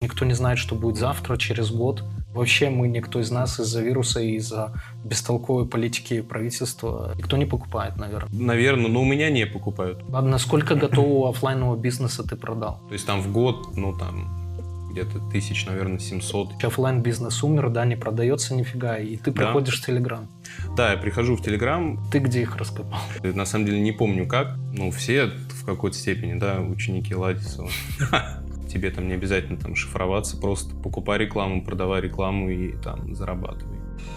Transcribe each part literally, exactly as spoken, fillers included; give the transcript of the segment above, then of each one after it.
Никто не знает, что будет завтра, через год. Вообще мы, никто из нас, из-за вируса и из-за бестолковой политики правительства, никто не покупает, наверное. Наверное, но у меня не покупают. А насколько готового оффлайнового бизнеса ты продал? То есть там в год, ну там, где-то тысяч, наверное, семьсот. Оффлайн-бизнес умер, да, не продается нифига, и ты Да. проходишь в Телеграм. Да, я прихожу в Телеграм. Ты где их раскопал? На самом деле не помню как. Ну, все в какой-то степени, да, ученики Ладисова. Тебе там не обязательно там шифроваться, просто покупай рекламу, продавай рекламу и там зарабатывай.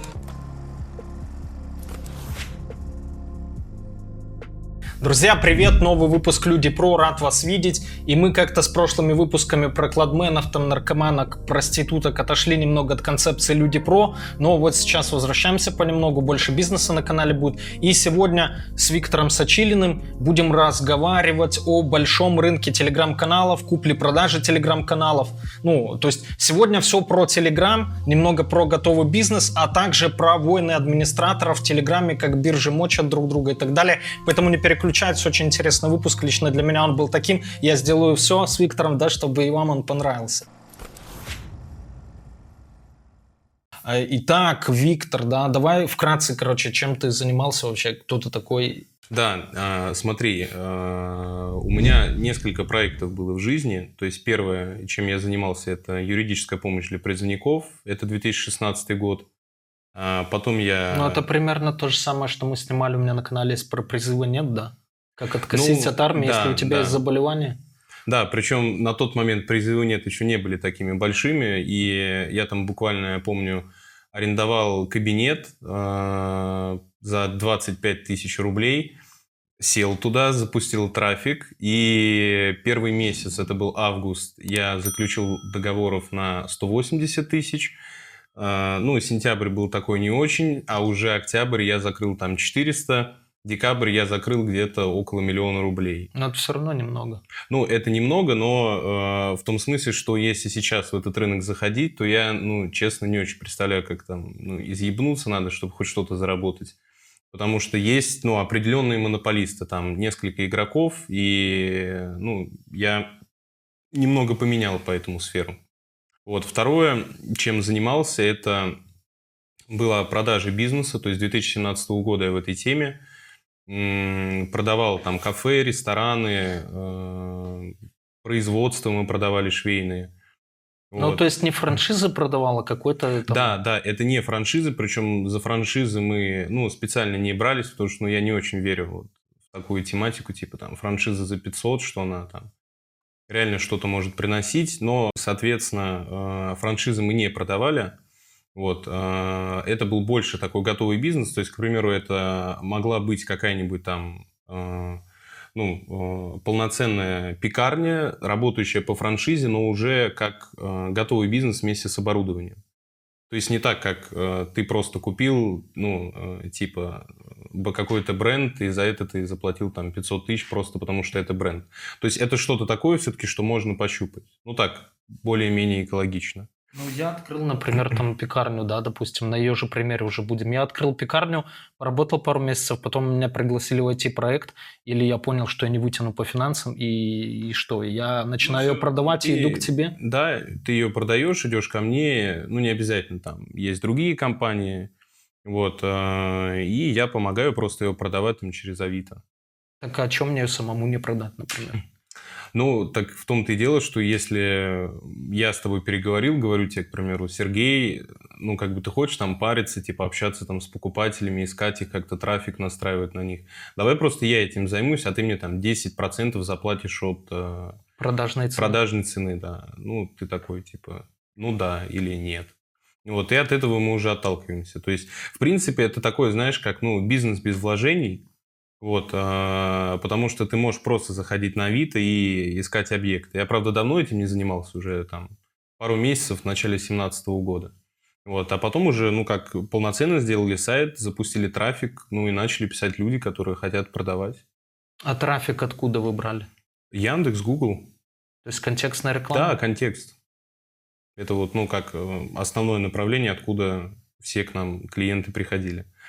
Друзья, привет! Новый выпуск Люди Про, рад вас видеть. И мы как-то с прошлыми выпусками про кладменов, там, наркоманок, проституток отошли немного от концепции Люди Про, но вот сейчас возвращаемся понемногу, больше бизнеса на канале будет. И сегодня с Виктором Сачилиным будем разговаривать о большом рынке телеграм-каналов, купле-продаже телеграм-каналов. Ну, то есть сегодня все про Телеграм, немного про готовый бизнес, а также про войны администраторов в Телеграме, как биржи мочат друг друга и так далее. Поэтому не переключайтесь. Очень интересный выпуск. Лично для меня он был таким. Я сделаю все с Виктором, да, чтобы и вам он понравился. Итак, Виктор, да, давай вкратце, короче, чем ты занимался вообще, кто ты такой? Да, э, смотри, э, у меня несколько проектов было в жизни. То есть первое, чем я занимался, это юридическая помощь для призывников. Это две тысячи шестнадцатый год. А потом я... Ну, это примерно то же самое, что мы снимали у меня на канале, если про призывы нет, да? Как откосить ну, от армии, да, если у тебя да. есть заболевание? Да, причем на тот момент призывы нет, еще не были такими большими. И я там буквально, я помню, арендовал кабинет э, за двадцать пять тысяч рублей. Сел туда, запустил трафик. И первый месяц, это был август, я заключил договоров на сто восемьдесят тысяч. Ну, сентябрь был такой не очень, а уже октябрь я закрыл там четыреста, декабрь я закрыл где-то около миллиона рублей. Но это все равно немного. Ну, это немного, но э, в том смысле, что если сейчас в этот рынок заходить, то я, ну, честно, не очень представляю, как там, ну, изъебнуться надо, чтобы хоть что-то заработать. Потому что есть, ну, определенные монополисты, там несколько игроков, и, ну, я немного поменял по этому сферу. Вот. Второе, чем занимался, это была продажа бизнеса. То есть с две тысячи семнадцатого года я в этой теме. Продавал там кафе, рестораны, производство мы продавали швейные. Ну, вот. То есть не франшизы продавал, а какой-то... Там... Да, да, это не франшизы. Причем за франшизы мы, ну, специально не брались, потому что, ну, я не очень верю вот в такую тематику, типа там франшиза за пятьсот, что она там реально что-то может приносить, но, соответственно, франшизы мы не продавали. Вот. Это был больше такой готовый бизнес. То есть, к примеру, это могла быть какая-нибудь там, ну, полноценная пекарня, работающая по франшизе, но уже как готовый бизнес вместе с оборудованием. То есть не так, как ты просто купил, ну, типа, какой-то бренд, и за это ты заплатил там пятьсот тысяч просто потому, что это бренд. То есть это что-то такое все-таки, что можно пощупать. Ну так, более-менее экологично. Ну, я открыл, например, там пекарню, да, допустим, на ее же примере уже будем. Я открыл пекарню, работал пару месяцев, потом меня пригласили в ай ти-проект, или я понял, что я не вытяну по финансам, и, и что, я начинаю ну, ее продавать ты, и иду к тебе? Да, ты ее продаешь, идешь ко мне, ну, не обязательно, там есть другие компании, вот, и я помогаю просто ее продавать там через Авито. Так а чем мне ее самому не продать, например? Ну, так в том-то и дело, что если я с тобой переговорил, говорю тебе, к примеру, Сергей, ну, как бы ты хочешь там париться, типа общаться там с покупателями, искать их, как-то трафик настраивать на них. Давай просто я этим займусь, а ты мне там десять процентов заплатишь от э, продажной цены. Продажной цены, да. Ну, ты такой, типа, ну да или нет. Вот, и от этого мы уже отталкиваемся. То есть, в принципе, это такое, знаешь, как, ну, бизнес без вложений. Вот, а, потому что ты можешь просто заходить на Авито и искать объекты. Я, правда, давно этим не занимался, уже там пару месяцев в начале две тысячи семнадцатого года. Вот, а потом уже, ну, как полноценно сделали сайт, запустили трафик, ну, и начали писать люди, которые хотят продавать. А трафик откуда вы брали? Яндекс, Google. То есть контекстная реклама? Да, контекст. Это вот, ну, как основное направление, откуда все к нам клиенты приходили.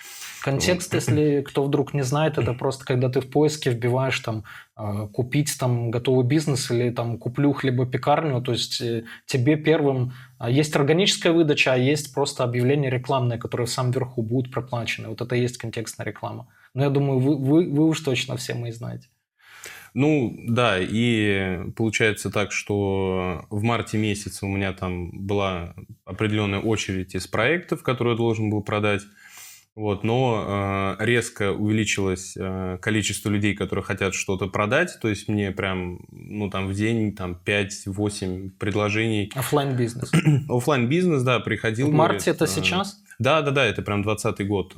Контекст, если кто вдруг не знает, это просто когда ты в поиске вбиваешь там э, купить там готовый бизнес или там куплю хлебопекарню, то есть э, тебе первым э, есть органическая выдача, а есть просто объявление рекламное, которое в самом верху будет проплачено. Вот это и есть контекстная реклама. Но я думаю, вы, вы, вы уж точно все мои знаете. Ну, да, и получается так, что в марте месяце у меня там была определенная очередь из проектов, которые я должен был продать. Вот, но э, резко увеличилось э, количество людей, которые хотят что-то продать. То есть мне прям, ну, там в день там пять-восемь предложений. Оффлайн-бизнес. Оффлайн-бизнес, да, приходил. В марте говорит, это э, сейчас? Да, да, да, это прям двадцатый год.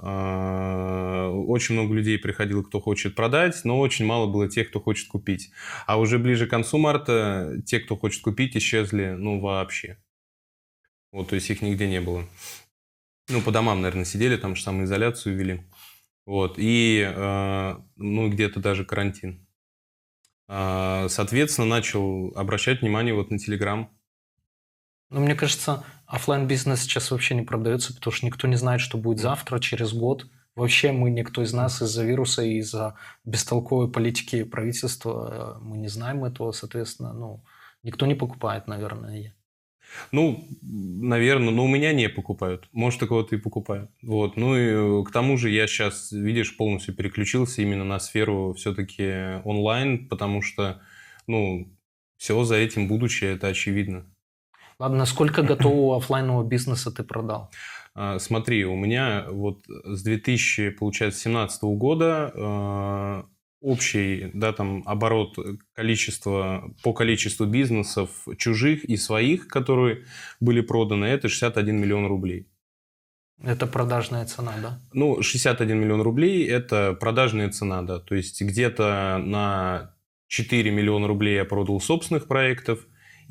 Очень много людей приходило, кто хочет продать, но очень мало было тех, кто хочет купить. А уже ближе к концу марта те, кто хочет купить, исчезли, ну, вообще. Вот, то есть их нигде не было. Ну, по домам, наверное, сидели, там же самоизоляцию ввели. Вот, и, ну, где-то даже карантин. Соответственно, начал обращать внимание вот на Telegram. Ну, мне кажется, оффлайн-бизнес сейчас вообще не продается, потому что никто не знает, что будет завтра, через год. Вообще мы, никто из нас из-за вируса и из-за бестолковой политики правительства, мы не знаем этого, соответственно, ну, никто не покупает, наверное. Ну, наверное, но у меня не покупают. Может, кого-то и покупают. Вот. Ну и к тому же я сейчас, видишь, полностью переключился именно на сферу все-таки онлайн, потому что, ну, все за этим будущее, это очевидно. Ладно, сколько готового оффлайнового бизнеса ты продал? Смотри, у меня вот с две тысячи семнадцатого года общий, да, там оборот количества, по количеству бизнесов чужих и своих, которые были проданы, это шестьдесят один миллион рублей. Это продажная цена, да? Ну, шестьдесят один миллион рублей – это продажная цена, да. То есть где-то на четыре миллиона рублей я продал собственных проектов,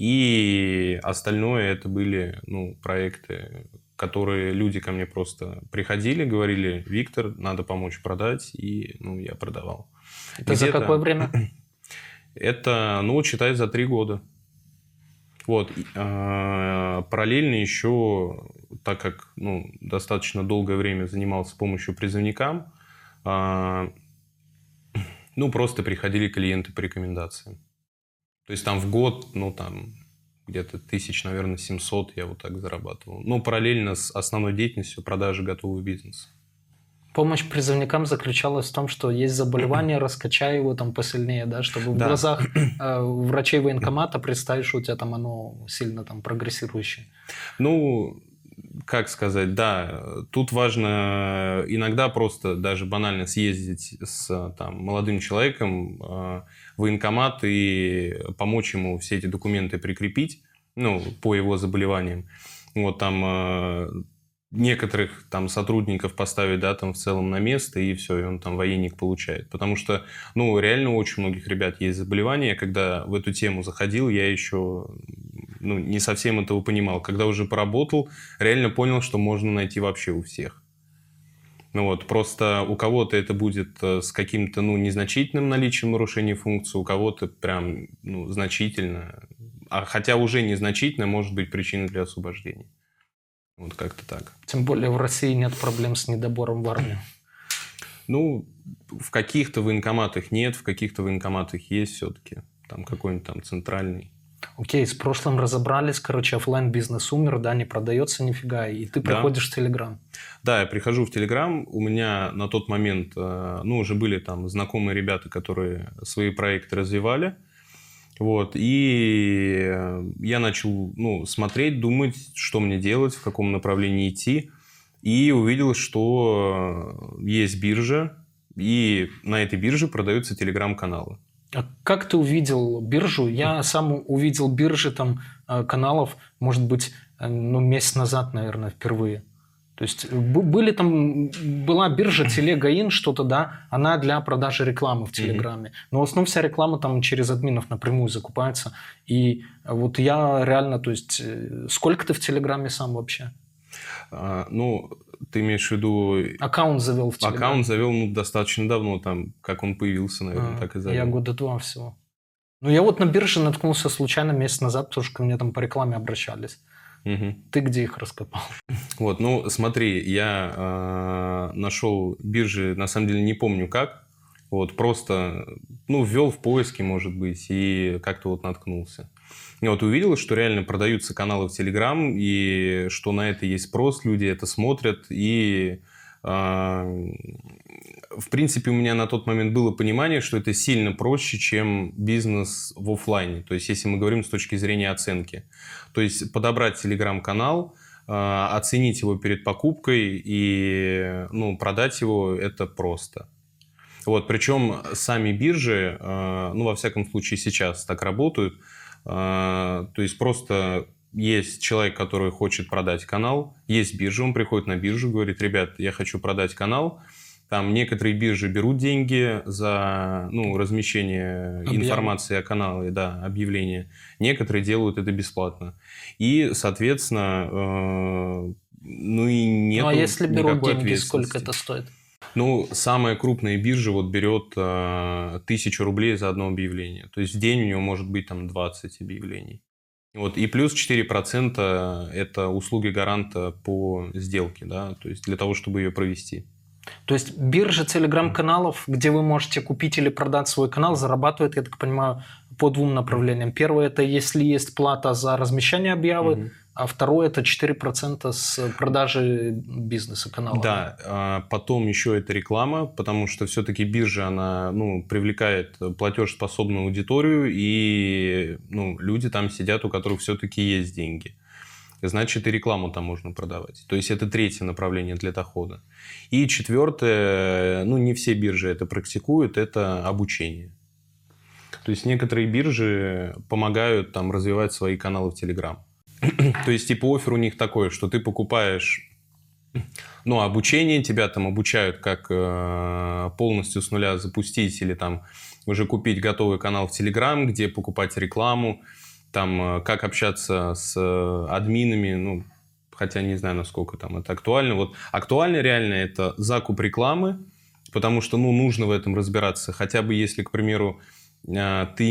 и остальное это были, ну, проекты, которые люди ко мне просто приходили, говорили: Виктор, надо помочь продать, и, ну, я продавал. Это за какое время? Это, ну, считай, за три года. Вот. Параллельно еще, так как, ну, достаточно долгое время занимался помощью призывникам, ну, просто приходили клиенты по рекомендациям. То есть там в год, ну, там где-то тысяч, наверное, семьсот я вот так зарабатывал. Ну, параллельно с основной деятельностью продажи готового бизнеса. Помощь призывникам заключалась в том, что есть заболевание, раскачай его там посильнее, да, чтобы в Да. глазах э, врачей военкомата представить, что у тебя там оно сильно там прогрессирующее. Ну, как сказать, да, тут важно иногда просто даже банально съездить с там молодым человеком в военкомат и помочь ему все эти документы прикрепить, ну, по его заболеваниям. Вот там некоторых там сотрудников поставить, да, там в целом на место, и все, и он там военник получает. Потому что, ну, реально у очень многих ребят есть заболевания. Когда в эту тему заходил, я еще, ну, не совсем этого понимал. Когда уже поработал, реально понял, что можно найти вообще у всех. Ну вот, просто у кого-то это будет с каким-то, ну, незначительным наличием нарушения функции, у кого-то прям, ну, значительно. А хотя уже незначительно может быть причиной для освобождения. Вот как-то так. Тем более в России нет проблем с недобором в армию. Ну, в каких-то военкоматах нет, в каких-то военкоматах есть все-таки. Там какой-нибудь там центральный. Окей, с прошлым разобрались. Короче, оффлайн-бизнес умер, да, не продается нифига. И ты приходишь да. в Телеграм. Да, я прихожу в Телеграм. У меня на тот момент, ну, уже были там знакомые ребята, которые свои проекты развивали. Вот, и я начал, ну, смотреть, думать, что мне делать, в каком направлении идти. И увидел, что есть биржа, и на этой бирже продаются телеграм-каналы. А как ты увидел биржу? Я сам увидел биржи там каналов, может быть, ну, месяц назад, наверное, впервые. То есть были там, была биржа Телега.ин, что-то, да, она для продажи рекламы в Телеграме. Но в основном вся реклама там через админов напрямую закупается. И вот я реально, то есть, сколько ты в Телеграме сам вообще? А, ну, ты имеешь в виду... Аккаунт завел в Телеграме? Аккаунт завел, ну, достаточно давно, там, как он появился, наверное, а, так и завел. Я года два всего. Ну, я вот на бирже наткнулся случайно месяц назад, потому что ко мне там по рекламе обращались. Угу. Ты где их раскопал? Вот, ну, смотри, я э, нашел биржи, на самом деле не помню как, вот, просто, ну, ввел в поиске, может быть, и как-то вот наткнулся. И вот увидел, что реально продаются каналы в Telegram, и что на это есть спрос, люди это смотрят, и, э, в принципе, у меня на тот момент было понимание, что это сильно проще, чем бизнес в офлайне, то есть, если мы говорим с точки зрения оценки. То есть, подобрать Telegram-канал, оценить его перед покупкой и, ну, продать его – это просто. Вот, причем сами биржи, ну, во всяком случае, сейчас так работают. То есть просто есть человек, который хочет продать канал, есть биржа, он приходит на биржу, говорит: ребят, я хочу продать канал. Там некоторые биржи берут деньги за, ну, размещение Объявление. информации о канале, да, объявления. Некоторые делают это бесплатно. И, соответственно, э, ну и нет. Ну а если берут деньги, сколько это стоит? Ну, самая крупная биржа вот берет э, тысячу рублей за одно объявление. То есть в день у него может быть там двадцать объявлений. Вот, и плюс четыре процента это услуги гаранта по сделке, да, то есть для того, чтобы ее провести. То есть биржа телеграм-каналов, где вы можете купить или продать свой канал, зарабатывает, я так понимаю, по двум направлениям. Первое – это если есть плата за размещение объявы, угу. а второе – это четыре процента с продажи бизнеса канала. Да, а потом еще это реклама, потому что все-таки биржа, она, ну, привлекает платежеспособную аудиторию, и, ну, люди там сидят, у которых все-таки есть деньги. Значит, и рекламу там можно продавать. То есть, это третье направление для дохода. И четвертое, ну, не все биржи это практикуют, это обучение. То есть, некоторые биржи помогают там развивать свои каналы в Telegram. То есть, типа, оффер у них такой, что ты покупаешь, ну, обучение, тебя там обучают, как э, полностью с нуля запустить или там уже купить готовый канал в Telegram, где покупать рекламу. Там, как общаться с админами, ну, хотя не знаю, насколько там это актуально. Вот актуально реально это закуп рекламы, потому что, ну, нужно в этом разбираться. Хотя бы если, к примеру, ты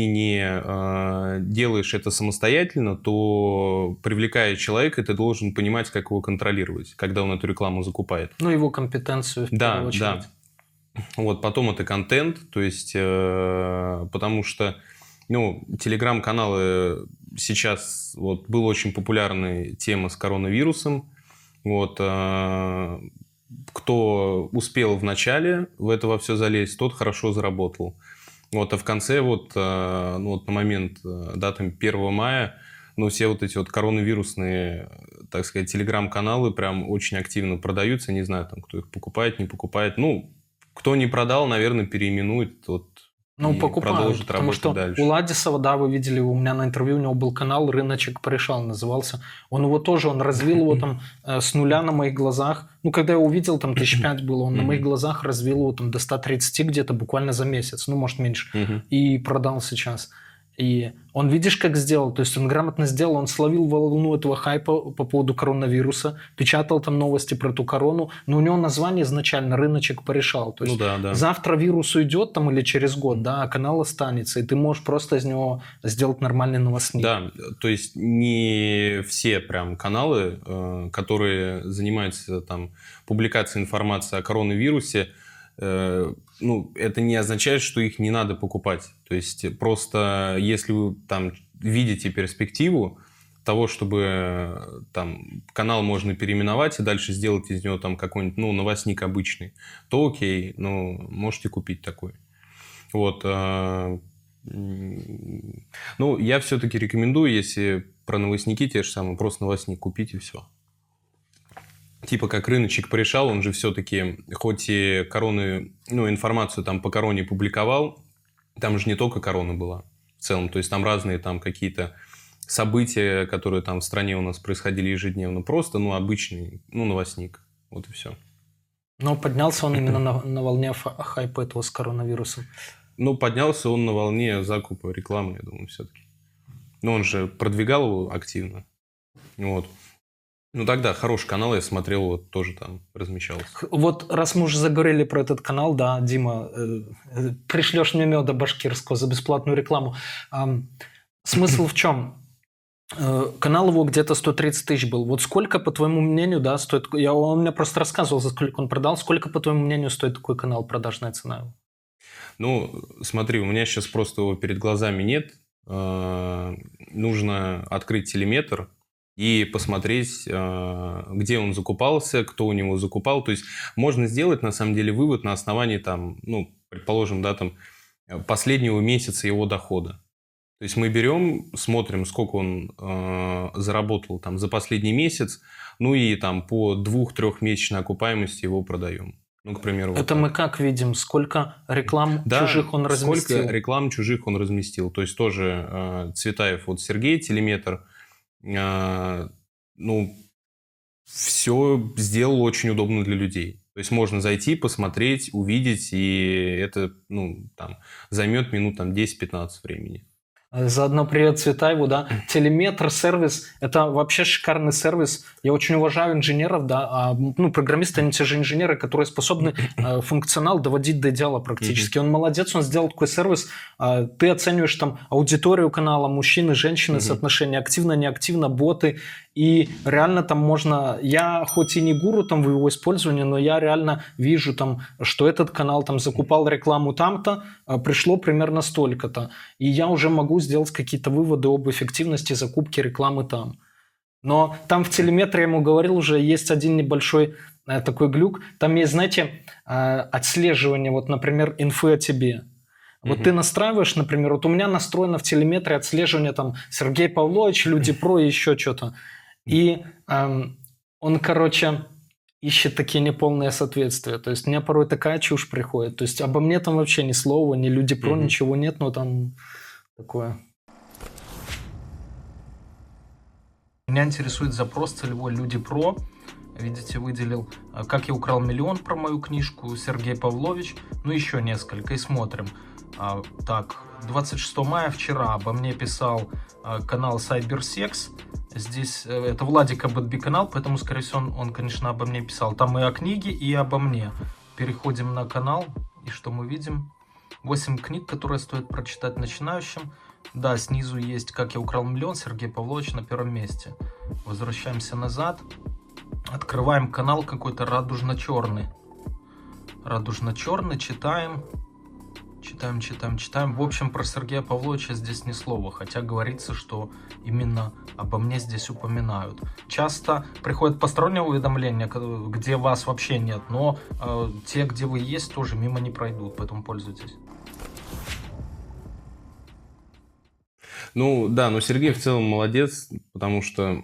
не делаешь это самостоятельно, то, привлекая человека, ты должен понимать, как его контролировать, когда он эту рекламу закупает. Ну, его компетенцию в да, первую очередь. Да. Вот, потом это контент, то есть, потому что, ну, телеграм-каналы сейчас, вот, была очень популярная тема с коронавирусом. Вот, э, кто успел в начале в это во все залезть, тот хорошо заработал. Вот, а в конце, вот, э, ну, вот на момент, да, там, первого мая, ну, все вот эти вот коронавирусные, так сказать, телеграм-каналы прям очень активно продаются. Не знаю, там, кто их покупает, не покупает. Ну, кто не продал, наверное, переименует, вот. Ну, покупают, потому что дальше. У Ладисова, да, вы видели, у меня на интервью, у него был канал «Рыночек порешал» назывался. Он его тоже, он развил его там э, с нуля на моих глазах. Ну, когда я увидел, там тысяч пять было, он на моих глазах развил его там до ста тридцати где-то буквально за месяц, ну, может, меньше. И продал сейчас. И он, видишь, как сделал, то есть он грамотно сделал, он словил волну этого хайпа по поводу коронавируса, печатал там новости про эту корону, но у него название изначально «Рыночек порешал». То есть ну, да, да. завтра вирус уйдет там или через год, да, а канал останется, и ты можешь просто из него сделать нормальный новостник. Да, то есть не все прям каналы, которые занимаются там публикацией информации о коронавирусе, ну, это не означает, что их не надо покупать. То есть просто если вы там видите перспективу того, чтобы там канал можно переименовать и дальше сделать из него там какой-нибудь, ну, новостник обычный, то окей, ну, можете купить такой. Вот. Ну, я все-таки рекомендую, если про новостники те же самые, просто новостник купить и все. Типа как «Рыночек порешал», он же все-таки, хоть и короны, ну, информацию там по короне публиковал, там же не только корона была в целом, то есть там разные там какие-то события, которые там в стране у нас происходили ежедневно, просто, ну, обычный, ну, новостник, вот и все. Но поднялся он именно на, на волне хайпа этого с коронавирусом. Ну, поднялся он на волне закупа рекламы, я думаю, все-таки. Но он же продвигал его активно, вот. Ну, тогда хороший канал, я смотрел, вот тоже там размещался. Вот раз мы уже заговорили про этот канал, да, Дима, э, э, пришлешь мне меда башкирского за бесплатную рекламу. Э, смысл в чем? Э, Канал его где-то сто тридцать тысяч был. Вот сколько, по твоему мнению, да, стоит... Я, он мне просто рассказывал, за сколько он продал. Сколько, по твоему мнению, стоит такой канал, продажная цена его? Ну, смотри, у меня сейчас просто его перед глазами нет. Э, Нужно открыть телеметр и посмотреть, э, где он закупался, кто у него закупал. То есть можно сделать, на самом деле, вывод на основании, там, ну, предположим, да, там, последнего месяца его дохода. То есть мы берем, смотрим, сколько он э, заработал там, за последний месяц, ну и там по двух-трехмесячной окупаемости его продаем. Ну, к примеру, вот Это так. мы как видим? Сколько реклам Да, чужих он разместил? сколько реклам чужих он разместил. То есть тоже э, Цветаев, вот Сергей, телеметр, э, ну, все сделал очень удобно для людей. То есть можно зайти, посмотреть, увидеть, и это, ну, там, займет минут там, десять-пятнадцать времени. Заодно привет Цветаеву, да. Телеметр, сервис, это вообще шикарный сервис. Я очень уважаю инженеров, да, а, ну, программисты, они те же инженеры, которые способны э, функционал доводить до идеала практически. Он молодец, он сделал такой сервис. Э, ты оцениваешь там аудиторию канала, мужчины, женщины, соотношение активно, неактивно, боты. И реально там можно... Я хоть и не гуру там в его использовании, но я реально вижу там, что этот канал там закупал рекламу там-то, а пришло примерно столько-то. И я уже могу сделать какие-то выводы об эффективности закупки рекламы там. Но там в телеметре, я ему говорил, уже есть один небольшой э, такой глюк. Там есть, знаете, э, отслеживание, вот, например, инфы о тебе. Вот mm-hmm. ты настраиваешь, например, вот у меня настроено в телеметре отслеживание там Сергей Павлович, Люди Про и еще что-то. И эм, он, короче, ищет такие неполные соответствия. То есть у меня порой такая чушь приходит. То есть обо мне там вообще ни слова, ни Люди Про, mm-hmm. ничего нет, но там такое. Меня интересует запрос целевой Люди Про. Видите, выделил «Как я украл миллион» про мою книжку, Сергей Павлович, ну еще несколько, и смотрим. А, так, двадцать шестого мая, вчера, обо мне писал а, канал Cybersex. Здесь это Владика Бэтби канал, поэтому, скорее всего, он, он, конечно, обо мне писал. Там и о книге, и обо мне. Переходим на канал, и что мы видим? восемь книг, которые стоит прочитать начинающим. Да, снизу есть «Как я украл миллион», Сергей Павлович на первом месте. Возвращаемся назад. Открываем канал какой-то радужно-черный. Радужно-черный, читаем. Читаем, читаем, читаем. В общем, про Сергея Павловича здесь ни слова. Хотя говорится, что именно обо мне здесь упоминают. Часто приходят посторонние уведомления, где вас вообще нет. Но э, те, где вы есть, тоже мимо не пройдут. Поэтому пользуйтесь. Ну, да, но Сергей в целом молодец, потому что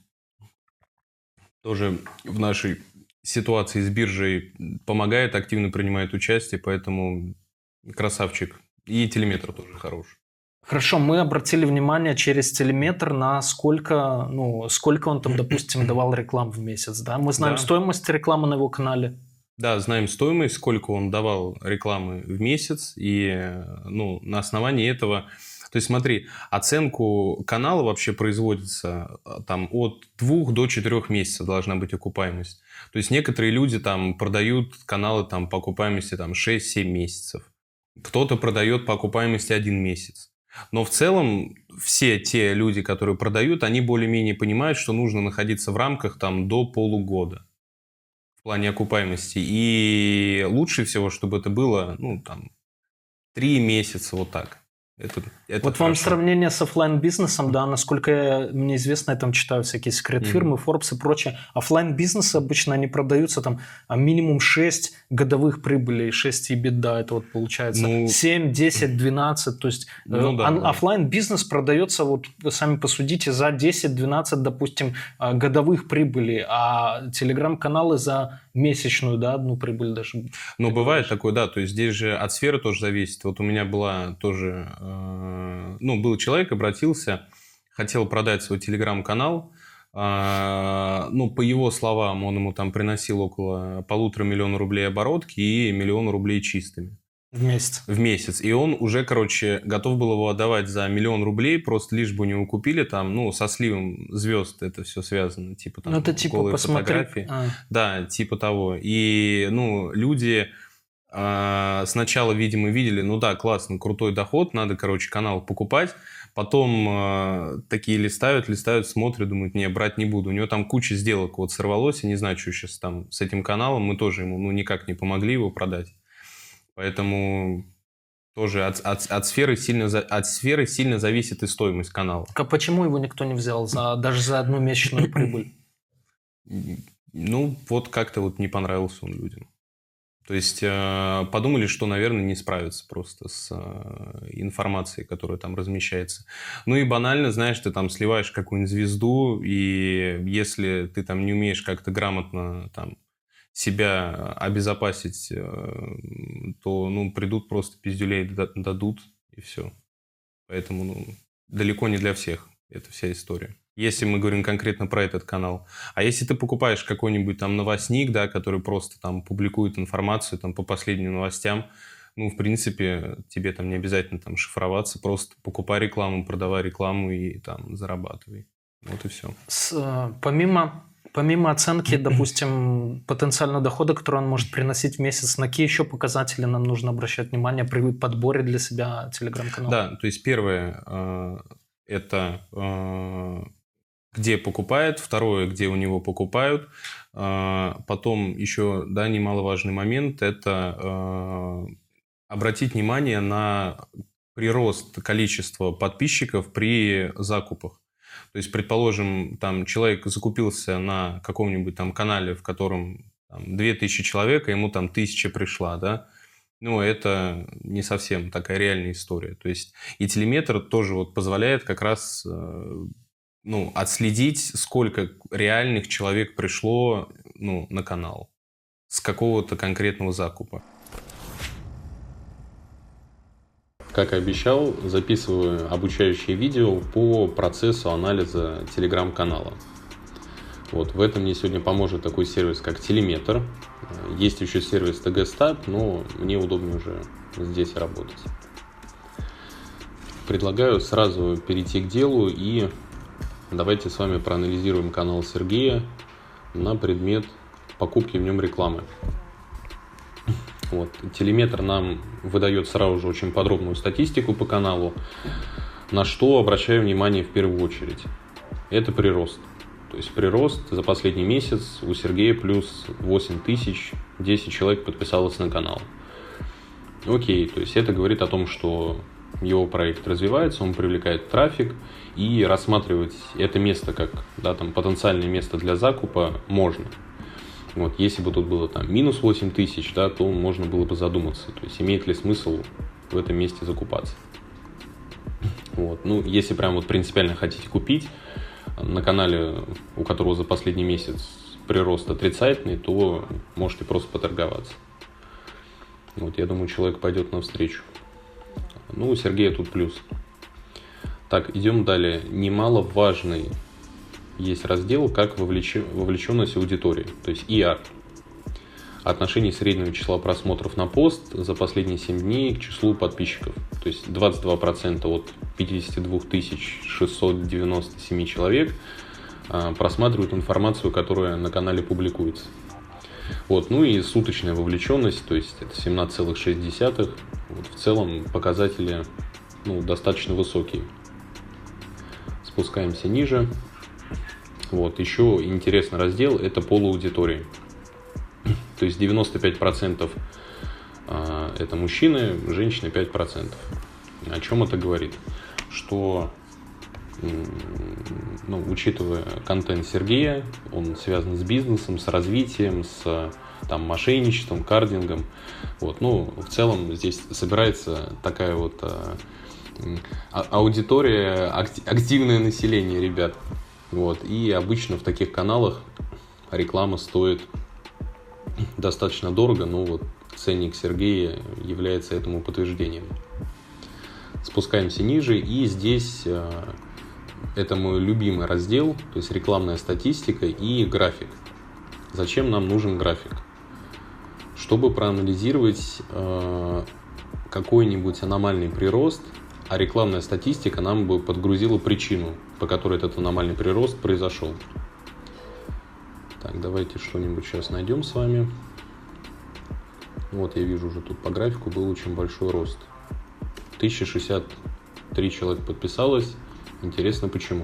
тоже в нашей ситуации с биржей помогает, активно принимает участие, поэтому красавчик. И телеметр тоже хороший. Хорошо, мы обратили внимание через телеметр на сколько, ну, сколько он там, допустим, давал реклам в месяц, да? Мы знаем да. стоимость рекламы на его канале. Да, знаем стоимость, сколько он давал рекламы в месяц, и ну, на основании этого... То есть смотри, оценку канала вообще производится там от двух до четырех месяцев должна быть окупаемость. То есть некоторые люди там продают каналы там, по окупаемости там, шесть-семь месяцев. Кто-то продает по окупаемости один месяц. Но в целом все те люди, которые продают, они более-менее понимают, что нужно находиться в рамках там, до полугода в плане окупаемости. И лучше всего, чтобы это было ну, там, три месяца вот так. Это, это вот хорошо. Вам сравнение с офлайн-бизнесом, да, насколько я, мне известно, я там читаю всякие секрет-фирмы, mm-hmm. Forbes и прочее. Офлайн-бизнесы обычно они продаются там минимум шесть годовых прибылей, шесть EBITDA, это вот получается ну, семь, десять, двенадцать. То есть ну, да, а, да. офлайн-бизнес продается, вот сами посудите, за десять-двенадцать, допустим, годовых прибылей, а телеграм-каналы за месячную, да, одну прибыль даже. Ну, бывает даже. Такое, да, то есть здесь же от сферы тоже зависит. Вот у меня была тоже... Ну, был человек, обратился, хотел продать свой телеграм-канал. Ну, по его словам, он ему там приносил около полутора миллиона рублей оборотки и миллион рублей чистыми. В месяц. В месяц. И он уже, короче, готов был его отдавать за миллион рублей, просто лишь бы у него купили там, ну, со сливом звезд это все связано. Типа там ну, это типа посмотри... фотографии. А. Да, типа того. И, ну, люди... А, сначала, видимо, видели, ну да, классно, крутой доход, надо, короче, канал покупать. Потом э, такие листают, листают, смотрят, думают, не, брать не буду. У него там куча сделок вот сорвалось, я не знаю, что сейчас там с этим каналом. Мы тоже ему ну, никак не помогли его продать. Поэтому тоже от, от, от, сферы сильно, от сферы сильно зависит и стоимость канала. А почему его никто не взял за, даже за одну месячную прибыль? Ну, вот как-то вот не понравился он людям. То есть э, подумали, что, наверное, не справятся просто с э, информацией, которая там размещается. Ну и банально, знаешь, ты там сливаешь какую-нибудь звезду, и если ты там не умеешь как-то грамотно там себя обезопасить, э, то, ну, придут просто пиздюлей дадут, и все. Поэтому, ну, далеко не для всех эта вся история. Если мы говорим конкретно про этот канал. А если ты покупаешь какой-нибудь там новостник, да, который просто там публикует информацию там по последним новостям, ну, в принципе, тебе там не обязательно там шифроваться, просто покупай рекламу, продавай рекламу и там зарабатывай. Вот и все. С, помимо, помимо оценки, допустим, потенциального дохода, который он может приносить в месяц, на какие еще показатели нам нужно обращать внимание при подборе для себя телеграм-канала? Да, то есть первое э, это... Э, где покупает, второе, где у него покупают. Потом еще, да, немаловажный момент – это обратить внимание на прирост количества подписчиков при закупах. То есть, предположим, там человек закупился на каком-нибудь там канале, в котором там, две тысячи человек, а ему там тысяча пришла, да. Ну, это не совсем такая реальная история. То есть, и телеметр тоже вот позволяет как раз... ну, отследить, сколько реальных человек пришло ну, на канал с какого-то конкретного закупа. Как и обещал, записываю обучающее видео по процессу анализа телеграм-канала. Вот, в этом мне сегодня поможет такой сервис, как Телеметр. Есть еще сервис тэ гэ стат, но мне удобнее уже здесь работать. Предлагаю сразу перейти к делу и давайте с вами проанализируем канал Сергея на предмет покупки в нем рекламы. Вот. Телеметр нам выдает сразу же очень подробную статистику по каналу, на что обращаю внимание в первую очередь. Это прирост. То есть прирост за последний месяц у Сергея плюс восемь тысяч, десять человек подписалось на канал. Окей, то есть это говорит о том, что его проект развивается, он привлекает трафик, и рассматривать это место как да, там, потенциальное место для закупа можно. Вот, если бы тут было там, минус восемь тысяч, да, то можно было бы задуматься, то есть имеет ли смысл в этом месте закупаться. Вот, ну, если прям вот принципиально хотите купить на канале, у которого за последний месяц прирост отрицательный, то можете просто поторговаться. Вот, я думаю, человек пойдет навстречу. Ну, у Сергея тут плюс. Так, идем далее. Немаловажный есть раздел, как вовлеч... вовлеченность аудитории, то есть и ар. Отношение среднего числа просмотров на пост за последние семь дней к числу подписчиков. То есть двадцать два процента от пятьдесят два тысячи шестьсот девяносто семь человек просматривают информацию, которая на канале публикуется. Вот, ну и суточная вовлеченность, то есть это семнадцать целых шесть десятых. Вот, в целом показатели ну, достаточно высокие. Спускаемся ниже. Вот, еще интересный раздел – это полуаудитория. То есть девяносто пять процентов это мужчины, женщины пять процентов. О чем это говорит? Что, ну, учитывая контент Сергея, он связан с бизнесом, с развитием, с там, мошенничеством, кардингом. Вот, ну, в целом здесь собирается такая вот а, аудитория, активное население, ребят. Вот, и обычно в таких каналах реклама стоит достаточно дорого, но вот ценник Сергея является этому подтверждением. Спускаемся ниже, и здесь э, это мой любимый раздел, то есть рекламная статистика и график. Зачем нам нужен график? Чтобы проанализировать э, какой-нибудь аномальный прирост, а рекламная статистика нам бы подгрузила причину, по которой этот аномальный прирост произошел. Так, давайте что-нибудь сейчас найдем с вами. Вот я вижу уже тут по графику был очень большой рост. тысяча шестьдесят три человека подписалось. Интересно, почему.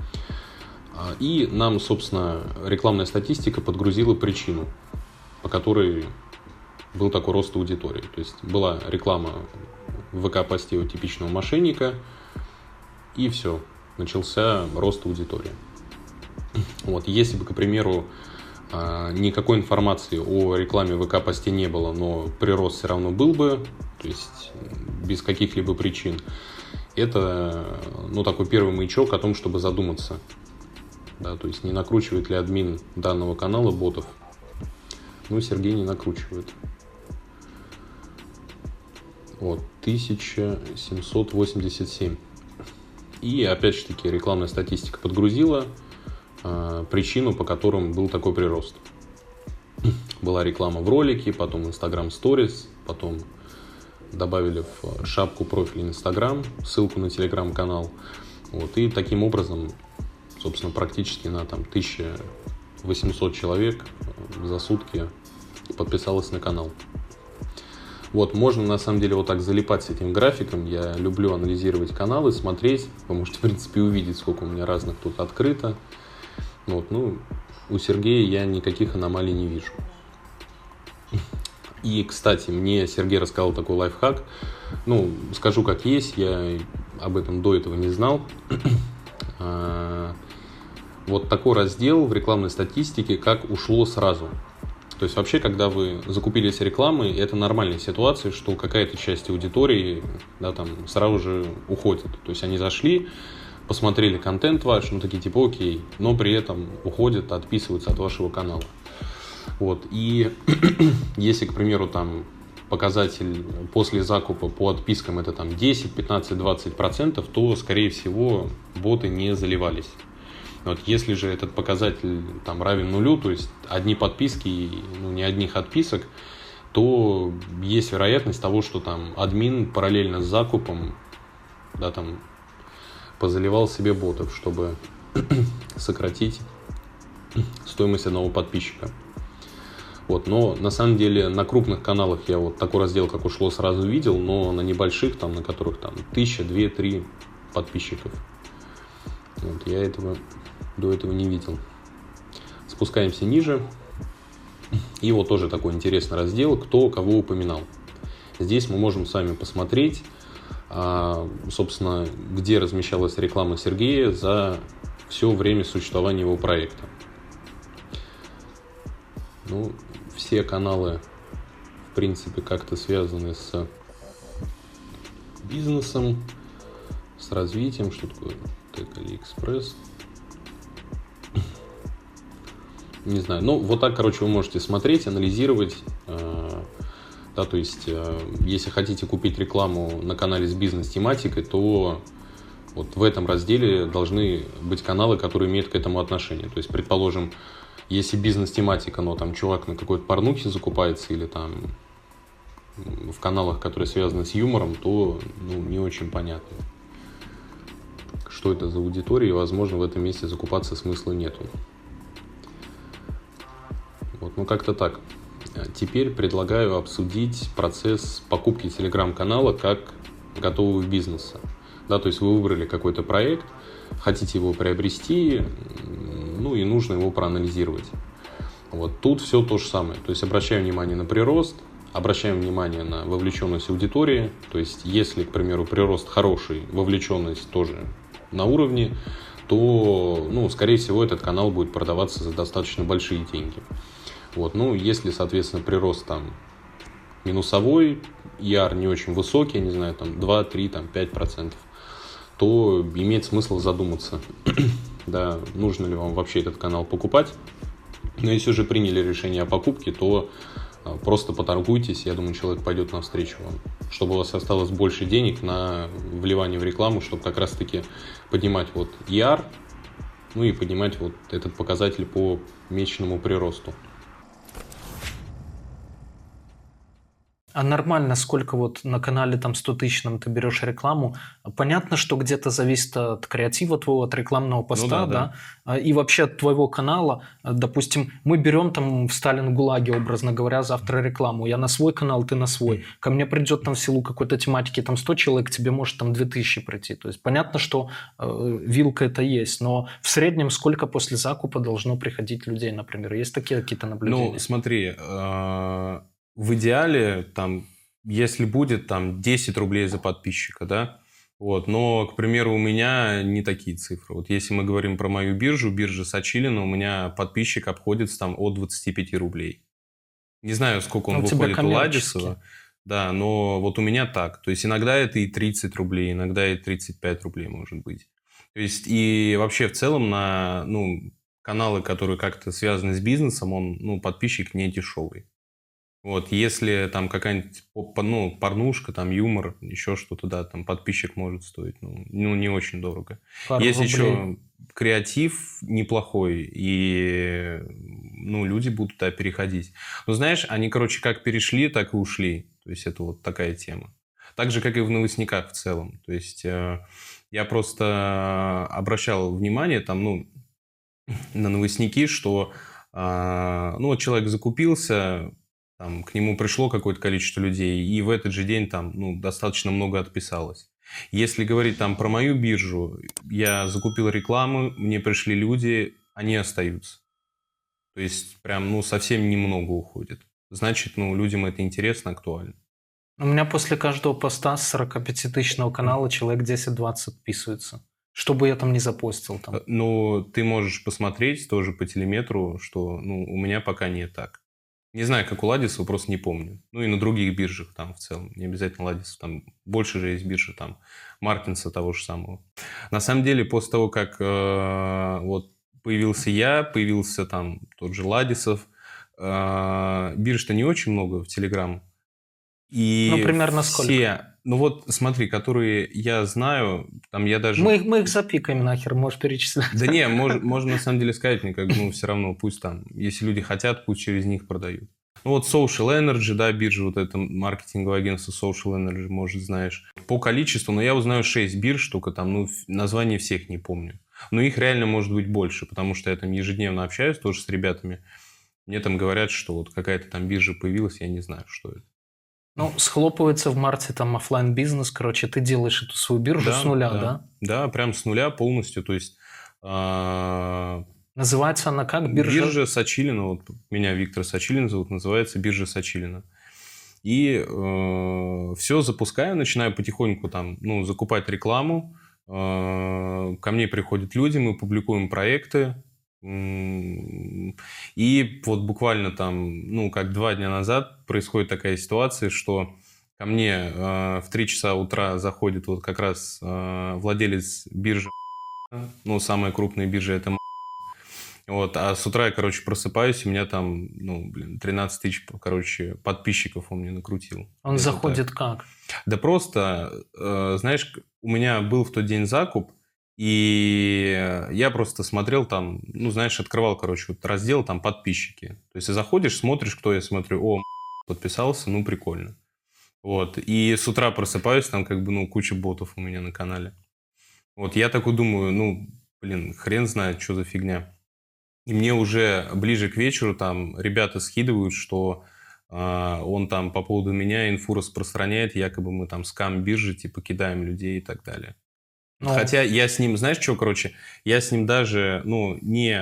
И нам, собственно, рекламная статистика подгрузила причину, по которой был такой рост аудитории. То есть была реклама в ВК-посте у типичного мошенника, и все, начался рост аудитории. Вот, если бы, к примеру, никакой информации о рекламе в ВК-посте не было, но прирост все равно был бы, то есть без каких-либо причин, это, ну, такой первый маячок о том, чтобы задуматься. Да, то есть не накручивает ли админ данного канала ботов. Ну, Сергей не накручивает. Вот, тысяча семьсот восемьдесят семь. И опять же таки рекламная статистика подгрузила э, причину, по которым был такой прирост. Была реклама в ролике, потом Instagram Stories, потом добавили в шапку профиля Instagram ссылку на Telegram-канал. Вот, и таким образом, собственно, практически на там тысяча восемьсот человек за сутки подписалось на канал. Вот, можно на самом деле вот так залипать с этим графиком. Я люблю анализировать каналы, смотреть. Вы можете, в принципе, увидеть, сколько у меня разных тут открыто. Вот, ну, у Сергея я никаких аномалий не вижу. И, кстати, мне Сергей рассказал такой лайфхак. Ну, скажу как есть, я об этом до этого не знал. Вот такой раздел в рекламной статистике, как ушло сразу. То есть вообще, когда вы закупились рекламой, это нормальная ситуация, что какая-то часть аудитории, да, там сразу же уходит. То есть они зашли, посмотрели контент ваш, ну такие типа окей, но при этом уходят, отписываются от вашего канала. Вот. И если, к примеру, там показатель после закупа по отпискам это там десять, пятнадцать, двадцать процентов, то, скорее всего, боты не заливались. Вот, если же этот показатель там равен нулю, то есть одни подписки, ну, не одних отписок, то есть вероятность того, что там админ параллельно с закупом, да, там позаливал себе ботов, чтобы сократить стоимость одного подписчика. Вот, но на самом деле на крупных каналах я вот такой раздел, как ушло, сразу видел, но на небольших, там, на которых там тысяча, две, три подписчиков, вот, я этого до этого не видел. Спускаемся ниже. И вот тоже такой интересный раздел, кто кого упоминал. Здесь мы можем с вами посмотреть, собственно, где размещалась реклама Сергея за все время существования его проекта. Ну, все каналы, в принципе, как-то связаны с бизнесом, с развитием. Что такое Тек Алиэкспресс? Не знаю. Ну, вот так, короче, вы можете смотреть, анализировать. Э, да, то есть, э, если хотите купить рекламу на канале с бизнес-тематикой, то вот в этом разделе должны быть каналы, которые имеют к этому отношение. То есть, предположим, если бизнес-тематика, но там чувак на какой-то порнухе закупается или там в каналах, которые связаны с юмором, то, ну, не очень понятно, что это за аудитория, и, возможно, в этом месте закупаться смысла нету. Вот, ну как-то так. Теперь предлагаю обсудить процесс покупки телеграм-канала как готового бизнеса. Да, то есть вы выбрали какой-то проект, хотите его приобрести, ну и нужно его проанализировать. Вот тут все то же самое. То есть обращаем внимание на прирост, обращаем внимание на вовлеченность аудитории. То есть если, к примеру, прирост хороший, вовлеченность тоже на уровне, то, ну, скорее всего, этот канал будет продаваться за достаточно большие деньги. Вот, ну, если, соответственно, прирост там минусовой, и ар не очень высокий, я не знаю, там два, три, там пять процентов, то имеет смысл задуматься, да, нужно ли вам вообще этот канал покупать. Но если уже приняли решение о покупке, то просто поторгуйтесь, я думаю, человек пойдет навстречу вам, чтобы у вас осталось больше денег на вливание в рекламу, чтобы как раз-таки поднимать вот и ар, ну и поднимать вот этот показатель по месячному приросту. А нормально, сколько вот на канале там сто тысячном ты берешь рекламу? Понятно, что где-то зависит от креатива твоего, от рекламного поста, Ну да, да, да. а, и вообще от твоего канала. А, Допустим, мы берем там в Сталин ГУЛАГе, образно говоря, завтра рекламу. Я на свой канал, ты на свой. Ко мне придет там в силу какой-то тематики там сто человек, тебе может там две тысячи прийти. То есть понятно, что э, вилка это есть, но в среднем сколько после закупа должно приходить людей, например? Есть такие какие-то наблюдения? Ну, смотри, э, в идеале, там, если будет там десять рублей за подписчика, да, вот, но, к примеру, у меня не такие цифры. Вот если мы говорим про мою биржу, биржа Сачилина, у меня подписчик обходится там от двадцати пяти рублей. Не знаю, сколько он А у тебя выходит у коммерческий. Ладисова, да, но вот у меня так. То есть иногда это и тридцать рублей, иногда и тридцать пять рублей может быть. То есть и вообще в целом на, ну, каналы, которые как-то связаны с бизнесом, он, ну, подписчик не дешевый. Вот, если там какая-нибудь, по- ну, порнушка, там юмор, еще что-то, да, там подписчик может стоить, ну, ну, не очень дорого. Пару Есть рублей. еще креатив неплохой, и, ну, люди будут туда переходить. Но знаешь, они, короче, как перешли, так и ушли. То есть это вот такая тема. Так же, как и в новостниках в целом. То есть э, я просто обращал внимание там, ну, на новостники, что а, ну, вот человек закупился, там, к нему пришло какое-то количество людей, и в этот же день там, ну, достаточно много отписалось. Если говорить там про мою биржу, я закупил рекламу, мне пришли люди, они остаются. То есть прям, ну, совсем немного уходит. Значит, ну, людям это интересно, актуально. У меня после каждого поста с сорокапятитысячного канала человек десять-двадцать отписывается. Что бы я там не запостил там. Э, Ну, ты можешь посмотреть тоже по телеметру, что, ну, у меня пока не так. Не знаю, как у Ладисова, просто не помню. Ну, и на других биржах там в целом. Не обязательно Ладисов. Там больше же есть биржи, там, Мартинса того же самого. На самом деле, после того, как э, вот появился я, появился там тот же Ладисов, э, бирж-то не очень много в Телеграм. И Ну, примерно сколько? все, ну вот смотри, которые я знаю, там я даже... Мы, их- мы их запикаем нахер, можешь перечислять. Да не, мож- можно на самом деле сказать мне, как, ну, все равно пусть там, если люди хотят, пусть через них продают. Ну вот Social Energy, да, биржа, вот это маркетинговое агентство Social Energy, может, знаешь. По количеству, но я узнаю шесть бирж, только там, ну, ф- названия всех не помню. Но их реально может быть больше, потому что я там ежедневно общаюсь тоже с ребятами. Мне там говорят, что вот какая-то там биржа появилась, я не знаю, что это. Ну, схлопывается в марте там оффлайн бизнес, короче, ты делаешь эту свою биржу с нуля, да? Да, прям с нуля полностью, то есть... а, Называется она как? Биржа? Биржа Сачилина, вот меня Виктор Сачилин зовут, называется биржа Сачилина. И э, все запускаю, начинаю потихоньку там, ну, закупать рекламу. Э, ко мне приходят люди, мы публикуем проекты. М, И вот буквально там, ну, как два дня назад происходит такая ситуация, что ко мне э, в три часа утра заходит вот как раз э, владелец биржи, ну, самая крупная биржа это. Вот, а с утра я, короче, просыпаюсь, и у меня там, ну, блин, тринадцать тысяч, короче, подписчиков он мне накрутил. Он Это заходит так. как? Да просто, э, знаешь, у меня был в тот день закуп, и я просто смотрел там, ну, знаешь, открывал, короче, вот раздел там подписчики. То есть ты заходишь, смотришь, кто я смотрю, о, подписался, ну, прикольно. Вот, и с утра просыпаюсь, там как бы, ну, куча ботов у меня на канале. Вот, я такой думаю, ну, блин, хрен знает, что за фигня. И мне уже ближе к вечеру там ребята скидывают, что э, он там по поводу меня инфу распространяет, якобы мы там скам биржи, типа кидаем людей и так далее. Ну, Хотя я с ним, знаешь что, короче, я с ним даже, ну, не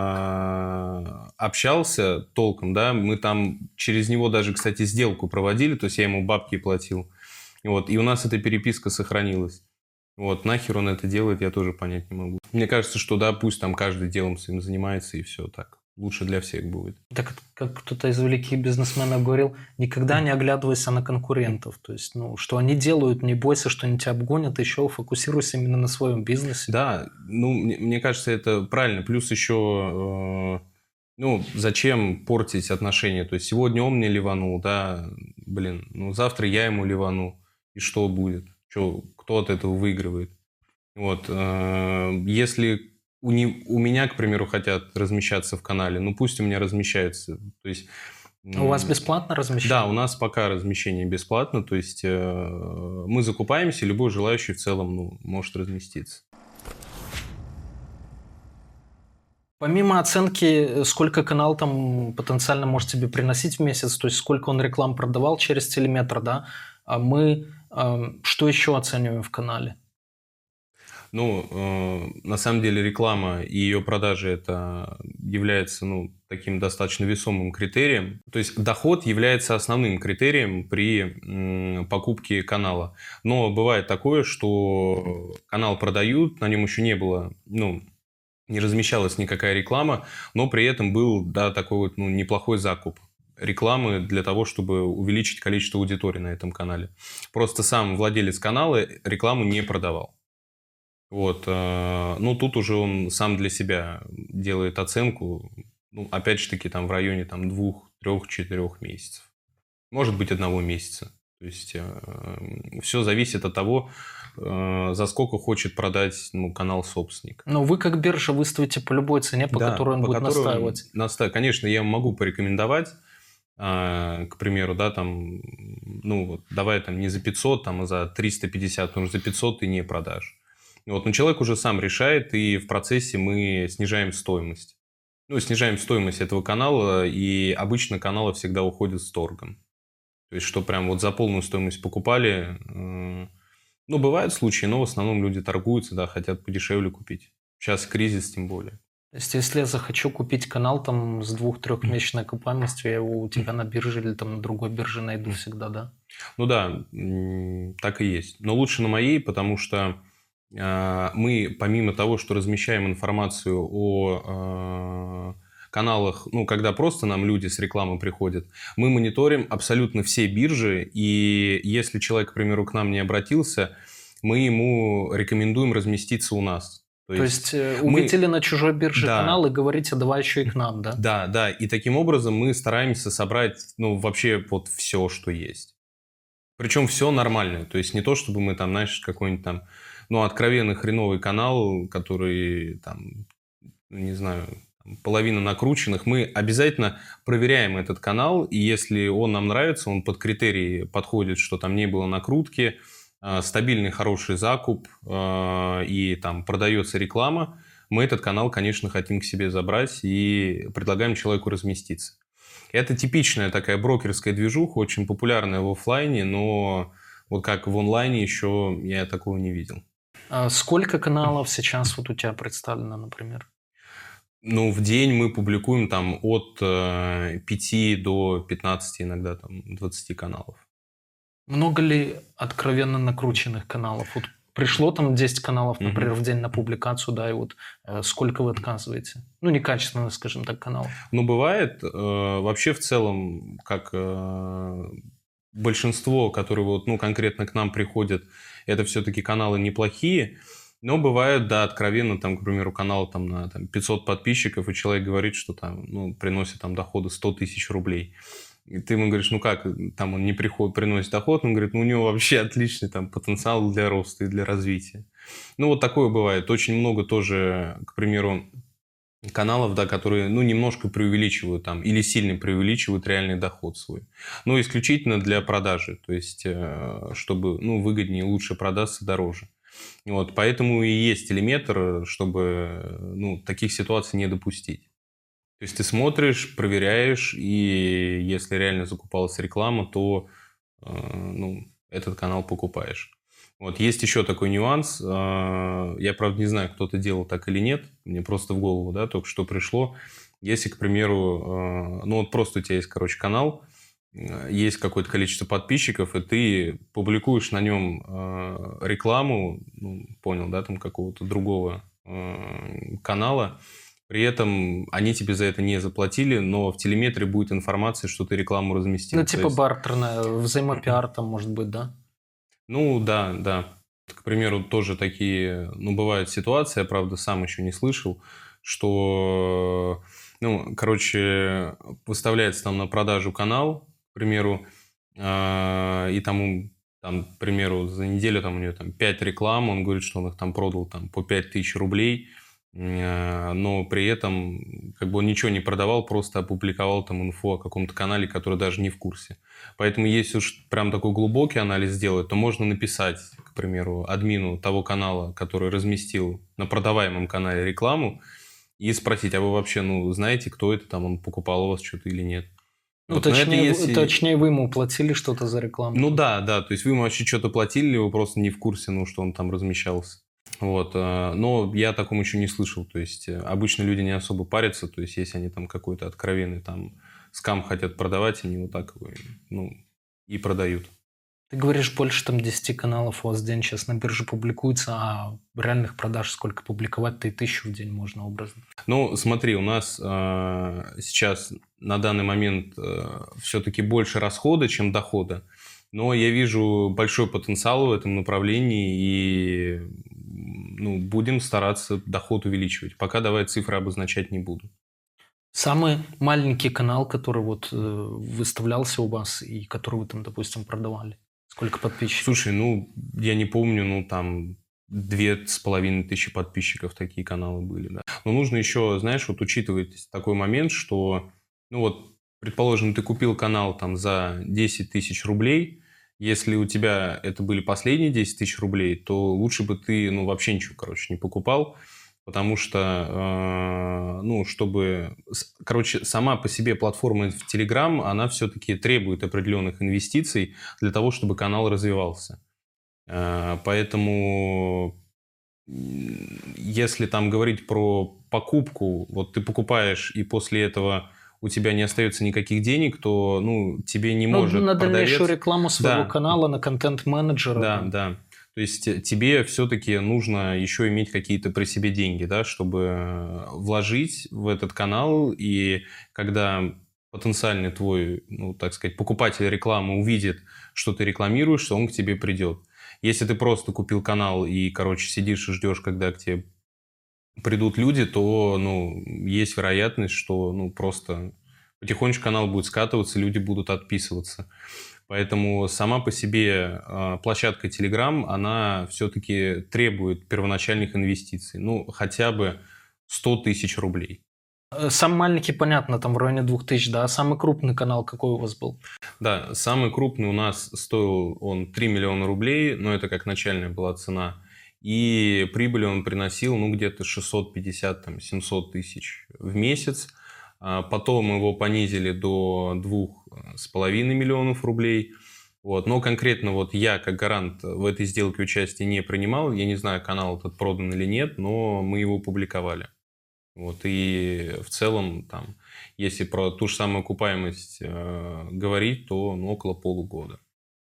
э, общался толком, да, мы там через него даже, кстати, сделку проводили, то есть я ему бабки платил, вот, и у нас эта переписка сохранилась. Вот, нахер он это делает, я тоже понять не могу. Мне кажется, что да, пусть там каждый делом своим занимается, и все так. Лучше для всех будет. так как кто-то из великих бизнесменов говорил, никогда не оглядывайся на конкурентов. То есть, ну, что они делают, не бойся, что они тебя обгонят, еще фокусируйся именно на своем бизнесе. Да, ну, мне, мне кажется, это правильно. Плюс еще, э, ну, зачем портить отношения? То есть, сегодня он мне ливанул, да, блин, ну, завтра я ему ливану, и что будет? Что, кто от этого выигрывает? Вот, э, если у, не, у меня, к примеру, хотят размещаться в канале, ну, пусть у меня размещаются. То есть, У вас бесплатно размещение? Да, у нас пока размещение бесплатно, то есть э, мы закупаемся, любой желающий в целом ну, может разместиться. Помимо оценки, сколько канал там потенциально может тебе приносить в месяц, то есть сколько он реклам продавал через телеметр, да, а мы э, что еще оцениваем в канале? Ну, э, на самом деле реклама и ее продажи это является ну, таким достаточно весомым критерием. То есть доход является основным критерием при м, покупке канала. Но бывает такое, что канал продают, на нем еще не было, ну, не размещалась никакая реклама, но при этом был да, такой вот ну, неплохой закуп рекламы для того, чтобы увеличить количество аудитории на этом канале. Просто сам владелец канала рекламу не продавал. Вот, э, ну, тут уже он сам для себя делает оценку, ну, опять же таки, там в районе там, двух, трех, четырех месяцев. Может быть, одного месяца. То есть, э, все зависит от того, э, за сколько хочет продать ну, канал собственник. Но вы как биржа выставите по любой цене, по Да, которой он по будет которой он настаивать. наста- Конечно, я могу порекомендовать, э, к примеру, да, там, ну, вот, давай там не за пятьсот, там, а за триста пятьдесят, потому что за пятьсот ты не продашь. Вот, но человек уже сам решает, и в процессе мы снижаем стоимость. Ну, снижаем стоимость этого канала, и обычно каналы всегда уходят с торгом. То есть, что прям вот за полную стоимость покупали. э, Ну, бывают случаи, но в основном люди торгуются, да, хотят подешевле купить. Сейчас кризис тем более. То есть если я захочу купить канал там с двух-трехмесячной окупаемостью, я его у тебя на бирже или там на другой бирже найду всегда, да? Ну да, м, так и есть. Но лучше на моей, потому что э, мы, помимо того, что размещаем информацию о э, каналах, ну, когда просто нам люди с рекламы приходят, мы мониторим абсолютно все биржи, и если человек, к примеру, к нам не обратился, мы ему рекомендуем разместиться у нас. То есть, э, мы- увидели на чужой бирже Да. канал и говорите, давай еще и к нам, да? Да, да, и таким образом мы стараемся собрать, ну, вообще вот все, что есть. Причем все нормальное, то есть не то, чтобы мы там, знаешь, какой-нибудь там, ну, откровенно хреновый канал, который там, ну, не знаю, там, половина накрученных, мы обязательно проверяем этот канал, и если он нам нравится, он под критерии подходит, что там не было накрутки, э, стабильный хороший закуп э, и там продается реклама, мы этот канал, конечно, хотим к себе забрать и предлагаем человеку разместиться. Это типичная такая брокерская движуха, очень популярная в оффлайне, но вот как в онлайне еще я такого не видел. А сколько каналов сейчас вот у тебя представлено, например? Ну, в день мы публикуем там от э, пяти до пятнадцати, иногда там двадцати каналов. Много ли откровенно накрученных каналов? Вот пришло там десять каналов, например, Мгм. в день на публикацию, да, и вот э, сколько вы отказываете? Ну, некачественно, скажем так, каналов. Ну, бывает, э, вообще в целом, как э, большинство, которые вот, ну, конкретно к нам приходят, это все-таки каналы неплохие, но бывает, да, откровенно, там, к примеру, канал там, на там, пятьсот подписчиков, и человек говорит, что там, ну, приносит там доходы сто тысяч рублей. И ты ему говоришь, ну как, там он не приходит, приносит доход, он говорит, ну у него вообще отличный там потенциал для роста и для развития. Ну вот такое бывает. Очень много тоже, к примеру, каналов, да, которые, ну, немножко преувеличивают там или сильно преувеличивают реальный доход свой. Но исключительно для продажи, то есть, э, чтобы, ну, выгоднее, лучше продаться дороже. Вот, поэтому и есть телеметр, чтобы, ну, таких ситуаций не допустить. То есть ты смотришь, проверяешь, и если реально закупалась реклама, то, э, ну, этот канал покупаешь. Вот. Есть еще такой нюанс. э, Я, правда, не знаю, кто-то делал так или нет. Мне просто в голову, да, только что пришло. Если, к примеру, э, ну вот просто у тебя есть, короче, канал, э, есть какое-то количество подписчиков, и ты публикуешь на нем э, рекламу, ну, понял, да, там какого-то другого э, канала. При этом они тебе за это не заплатили, но в телеметре будет информация, что ты рекламу разместил. Ну, То типа есть- бартерная, взаимопиар там может быть, да? Ну, да, да. К примеру, тоже такие, ну, бывают ситуации, я, правда, сам еще не слышал, что, ну, короче, выставляется там на продажу канал, к примеру, а, и там, там, к примеру, за неделю там у него там пять реклам, он говорит, что он их там продал там по пять тысяч рублей, э, но при этом как бы он ничего не продавал, просто опубликовал там инфу о каком-то канале, который даже не в курсе. Поэтому если уж прям такой глубокий анализ сделать, то можно написать, к примеру, админу того канала, который разместил на продаваемом канале рекламу, и спросить, а вы вообще, ну, знаете, кто это там, он покупал у вас что-то или нет? Ну, Вот, но это точнее, если- точнее, вы ему платили что-то за рекламу. Ну да, да, то есть вы ему вообще что-то платили, или вы просто не в курсе, ну, что он там размещался. Вот, э, но я о таком еще не слышал, то есть э, обычно люди не особо парятся, то есть если они там какой-то откровенный там скам хотят продавать, они вот так его, ну, и продают. Ты говоришь, больше там десять каналов у вас в день сейчас на бирже публикуется, а реальных продаж сколько публиковать-то и тысячу в день можно образно. Ну, смотри, у нас э, сейчас на данный момент э, все-таки больше расхода, чем дохода. Но я вижу большой потенциал в этом направлении и ну, будем стараться доход увеличивать. Пока давай цифры обозначать не буду. Самый маленький канал, который вот э, выставлялся у вас и который вы там, допустим, продавали. Сколько подписчиков? Слушай, ну, я не помню, ну, там, две с половиной тысячи подписчиков такие каналы были, да. Но нужно еще, знаешь, вот учитывать такой момент, что, ну, вот, предположим, ты купил канал там за десять тысяч рублей, если у тебя это были последние десять тысяч рублей, то лучше бы ты, ну, вообще ничего, короче, не покупал, потому что, э, ну, чтобы... Короче, сама по себе платформа в Telegram, она все-таки требует определенных инвестиций для того, чтобы канал развивался. Э, поэтому, если там говорить про покупку, вот ты покупаешь, и после этого у тебя не остается никаких денег, то, ну, тебе не Ну, может на продавец... дальнейшую рекламу своего Да. канала, на контент-менеджера. Да, там. да. То есть э, тебе все-таки нужно еще иметь какие-то при себе деньги, да, чтобы э, вложить в этот канал, и когда потенциальный твой, ну, так сказать, покупатель рекламы увидит, что ты рекламируешь, он к тебе придет. Если ты просто купил канал и, короче, сидишь и ждешь, когда к тебе придут люди, то, ну, есть вероятность, что, ну, просто потихонечку канал будет скатываться, люди будут отписываться. Поэтому сама по себе э, площадка Telegram, она все-таки требует первоначальных инвестиций. Ну, хотя бы сто тысяч рублей. Э, Самый маленький, понятно, там в районе двух тысяч, да. А самый крупный канал какой у вас был? Да, самый крупный у нас стоил он три миллиона рублей, но это как начальная была цена. И прибыль он приносил, ну, где-то шестьсот пятьдесят - семьсот тысяч в месяц. Потом его понизили до двух с половиной миллионов рублей. Вот. Но конкретно вот я, как гарант, в этой сделке участия не принимал. Я не знаю, канал этот продан или нет, но мы его публиковали. Вот. И в целом, там, если про ту же самую окупаемость э, говорить, то ну, около полугода.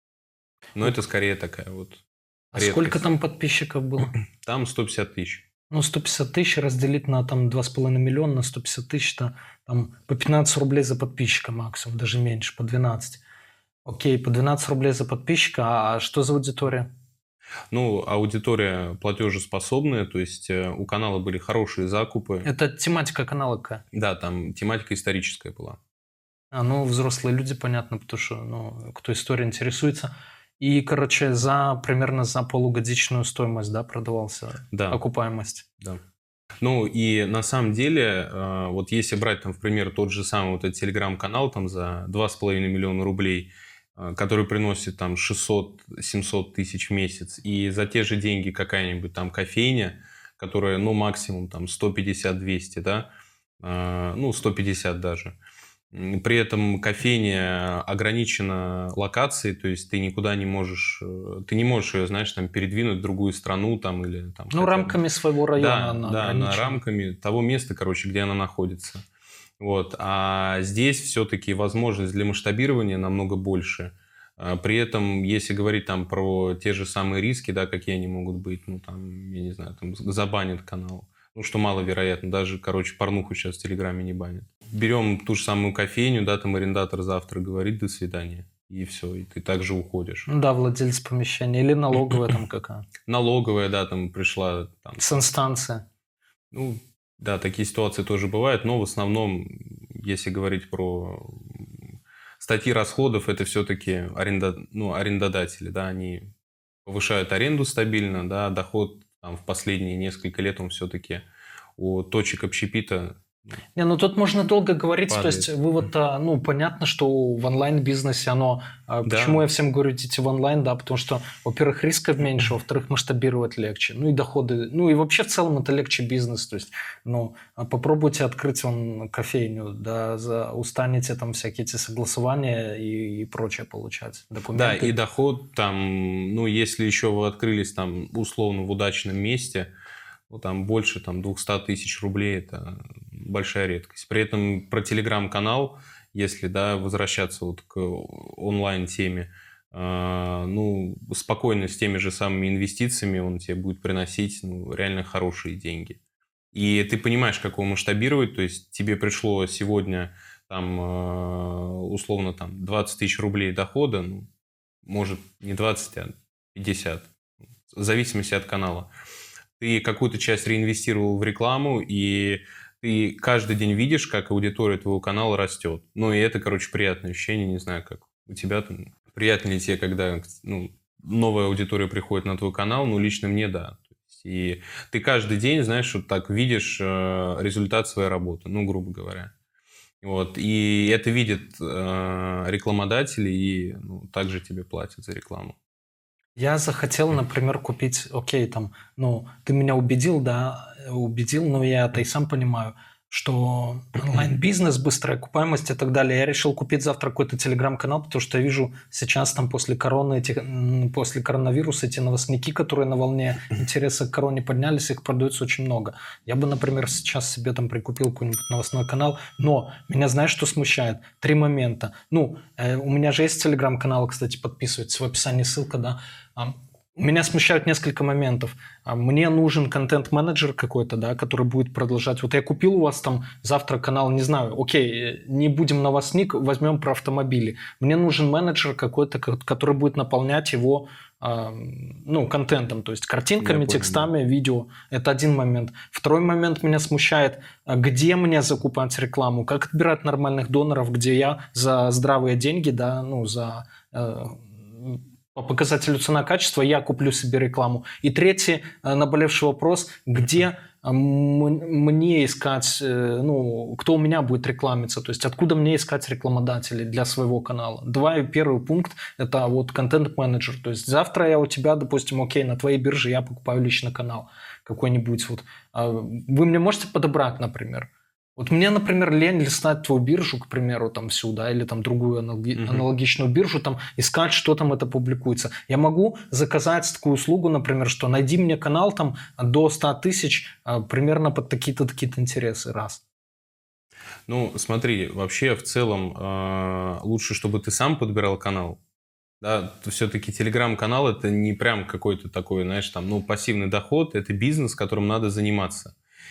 Но это скорее такая вот А редкость. сколько там подписчиков было? Там сто пятьдесят тысяч. Ну, сто пятьдесят тысяч разделить на там два с половиной миллиона, на сто пятьдесят тысяч, то там по пятнадцать рублей за подписчика максимум, даже меньше, по двенадцать. Окей, по двенадцать рублей за подписчика, а что за аудитория? Ну, аудитория платежеспособная, то есть э, у канала были хорошие закупы. Это тематика канала какая? Да, там тематика историческая была. А, ну, взрослые люди, понятно, потому что, ну, кто историей интересуется. И, короче, за примерно за полугодичную стоимость, да, продавался Да. окупаемость. Да. Ну, и на самом деле, э, вот если брать, там, в пример, тот же самый вот этот телеграм-канал там за два с половиной миллиона рублей, э, который приносит там шестьсот - семьсот тысяч в месяц, и за те же деньги какая-нибудь там кофейня, которая, ну, максимум там сто пятьдесят - двести, да, э, ну, сто пятьдесят даже. При этом кофейня ограничена локацией, то есть ты никуда не можешь, э, ты не можешь ее, знаешь, там передвинуть в другую страну там или там. Ну, хотя бы- рамками своего района Да, она да, на ограничена. рамками того места, короче, где она находится. Вот. А здесь все-таки возможность для масштабирования намного больше. А При этом, если говорить там про те же самые риски, да, какие они могут быть, ну, там, я не знаю, там забанят канал. Ну, что маловероятно. Даже, короче, порнуху сейчас в Телеграме не банят. Берем ту же самую кофейню, да, там арендатор завтра говорит «до свидания». И все, и ты также уходишь. Ну да, владелец помещения. Или налоговая там какая. Налоговая, да, там пришла, там, Санстанция. ну, да, такие ситуации тоже бывают, но в основном, если говорить про статьи расходов, это все-таки аренда, ну, арендодатели, да, они повышают аренду стабильно, да, доход там, в последние несколько лет он все-таки у точек общепита Не, ну тут можно долго говорить, падает. то есть вывод, а, ну, понятно, что в онлайн-бизнесе оно... а, Да. Почему я всем говорю, идите в онлайн, да, потому что, во-первых, рисков меньше, во-вторых, масштабировать легче, ну и доходы, ну и вообще в целом это легче бизнес, то есть, ну, а попробуйте открыть вон кофейню, да, за, устанете там всякие эти согласования и, и прочее получать, Да, документы. и доход там, ну, если еще вы открылись там условно в удачном месте, ну, там больше там двести тысяч рублей, это большая редкость. При этом про телеграм-канал, если, да, возвращаться вот к онлайн-теме, э, ну, спокойно с теми же самыми инвестициями он тебе будет приносить, ну, реально хорошие деньги. И ты понимаешь, как его масштабировать, то есть тебе пришло сегодня там, э, условно, там двадцать тысяч рублей дохода, ну, может не двадцать, а пятьдесят, в зависимости от канала. Ты какую-то часть реинвестировал в рекламу, и ты каждый день видишь, как аудитория твоего канала растет. Ну, и это, короче, приятное ощущение, не знаю, как у тебя там. Приятно ли тебе, когда, ну, новая аудитория приходит на твой канал? Ну, лично мне, да. И ты каждый день, знаешь, вот так видишь э, результат своей работы, ну, грубо говоря. Вот. И это видят э, рекламодатели, и ну, также тебе платят за рекламу. Я захотел, например, купить, окей, там, ну, ты меня убедил, да, убедил, но я-то и сам понимаю, что онлайн-бизнес, быстрая окупаемость и так далее. Я решил купить завтра какой-то телеграм-канал, потому что я вижу сейчас там после короны, эти, после коронавируса эти новостники, которые на волне интереса к короне поднялись, их продается очень много. Я бы, например, сейчас себе там прикупил какой-нибудь новостной канал, но меня, знаешь, что смущает? Три момента. Ну, э, у меня же есть телеграм-канал, кстати, подписывайтесь, в описании ссылка, да. Меня смущают несколько моментов. Мне нужен контент-менеджер какой-то, да, который будет продолжать. Вот я купил у вас там завтра канал, не знаю, окей, не будем новостник, возьмем про автомобили. Мне нужен менеджер какой-то, который будет наполнять его, ну, контентом, то есть картинками, понял, текстами, да. Видео. Это один момент. Второй момент меня смущает, где мне закупать рекламу, как отбирать нормальных доноров, где я за здравые деньги, да, ну, за... по показателю цена-качество я куплю себе рекламу. И третий наболевший вопрос, где мне искать, ну, кто у меня будет рекламиться, то есть откуда мне искать рекламодателей для своего канала. Два, первый пункт – это вот контент-менеджер, то есть завтра я у тебя, допустим, окей, на твоей бирже я покупаю лично канал какой-нибудь. Вот. Вы мне можете подобрать, например? Вот мне, например, лень листать твою биржу, к примеру, там всю, да, или там другую аналоги- mm-hmm. аналогичную биржу, там искать, что там это публикуется. Я могу заказать такую услугу, например, что найди мне канал там до ста тысяч а, примерно под такие-то такие-то интересы, раз. Ну, смотри, вообще в целом э, лучше, чтобы ты сам подбирал канал. Да, все-таки телеграм-канал это не прям какой-то такой, знаешь, там, ну, пассивный доход, это бизнес, которым надо заниматься.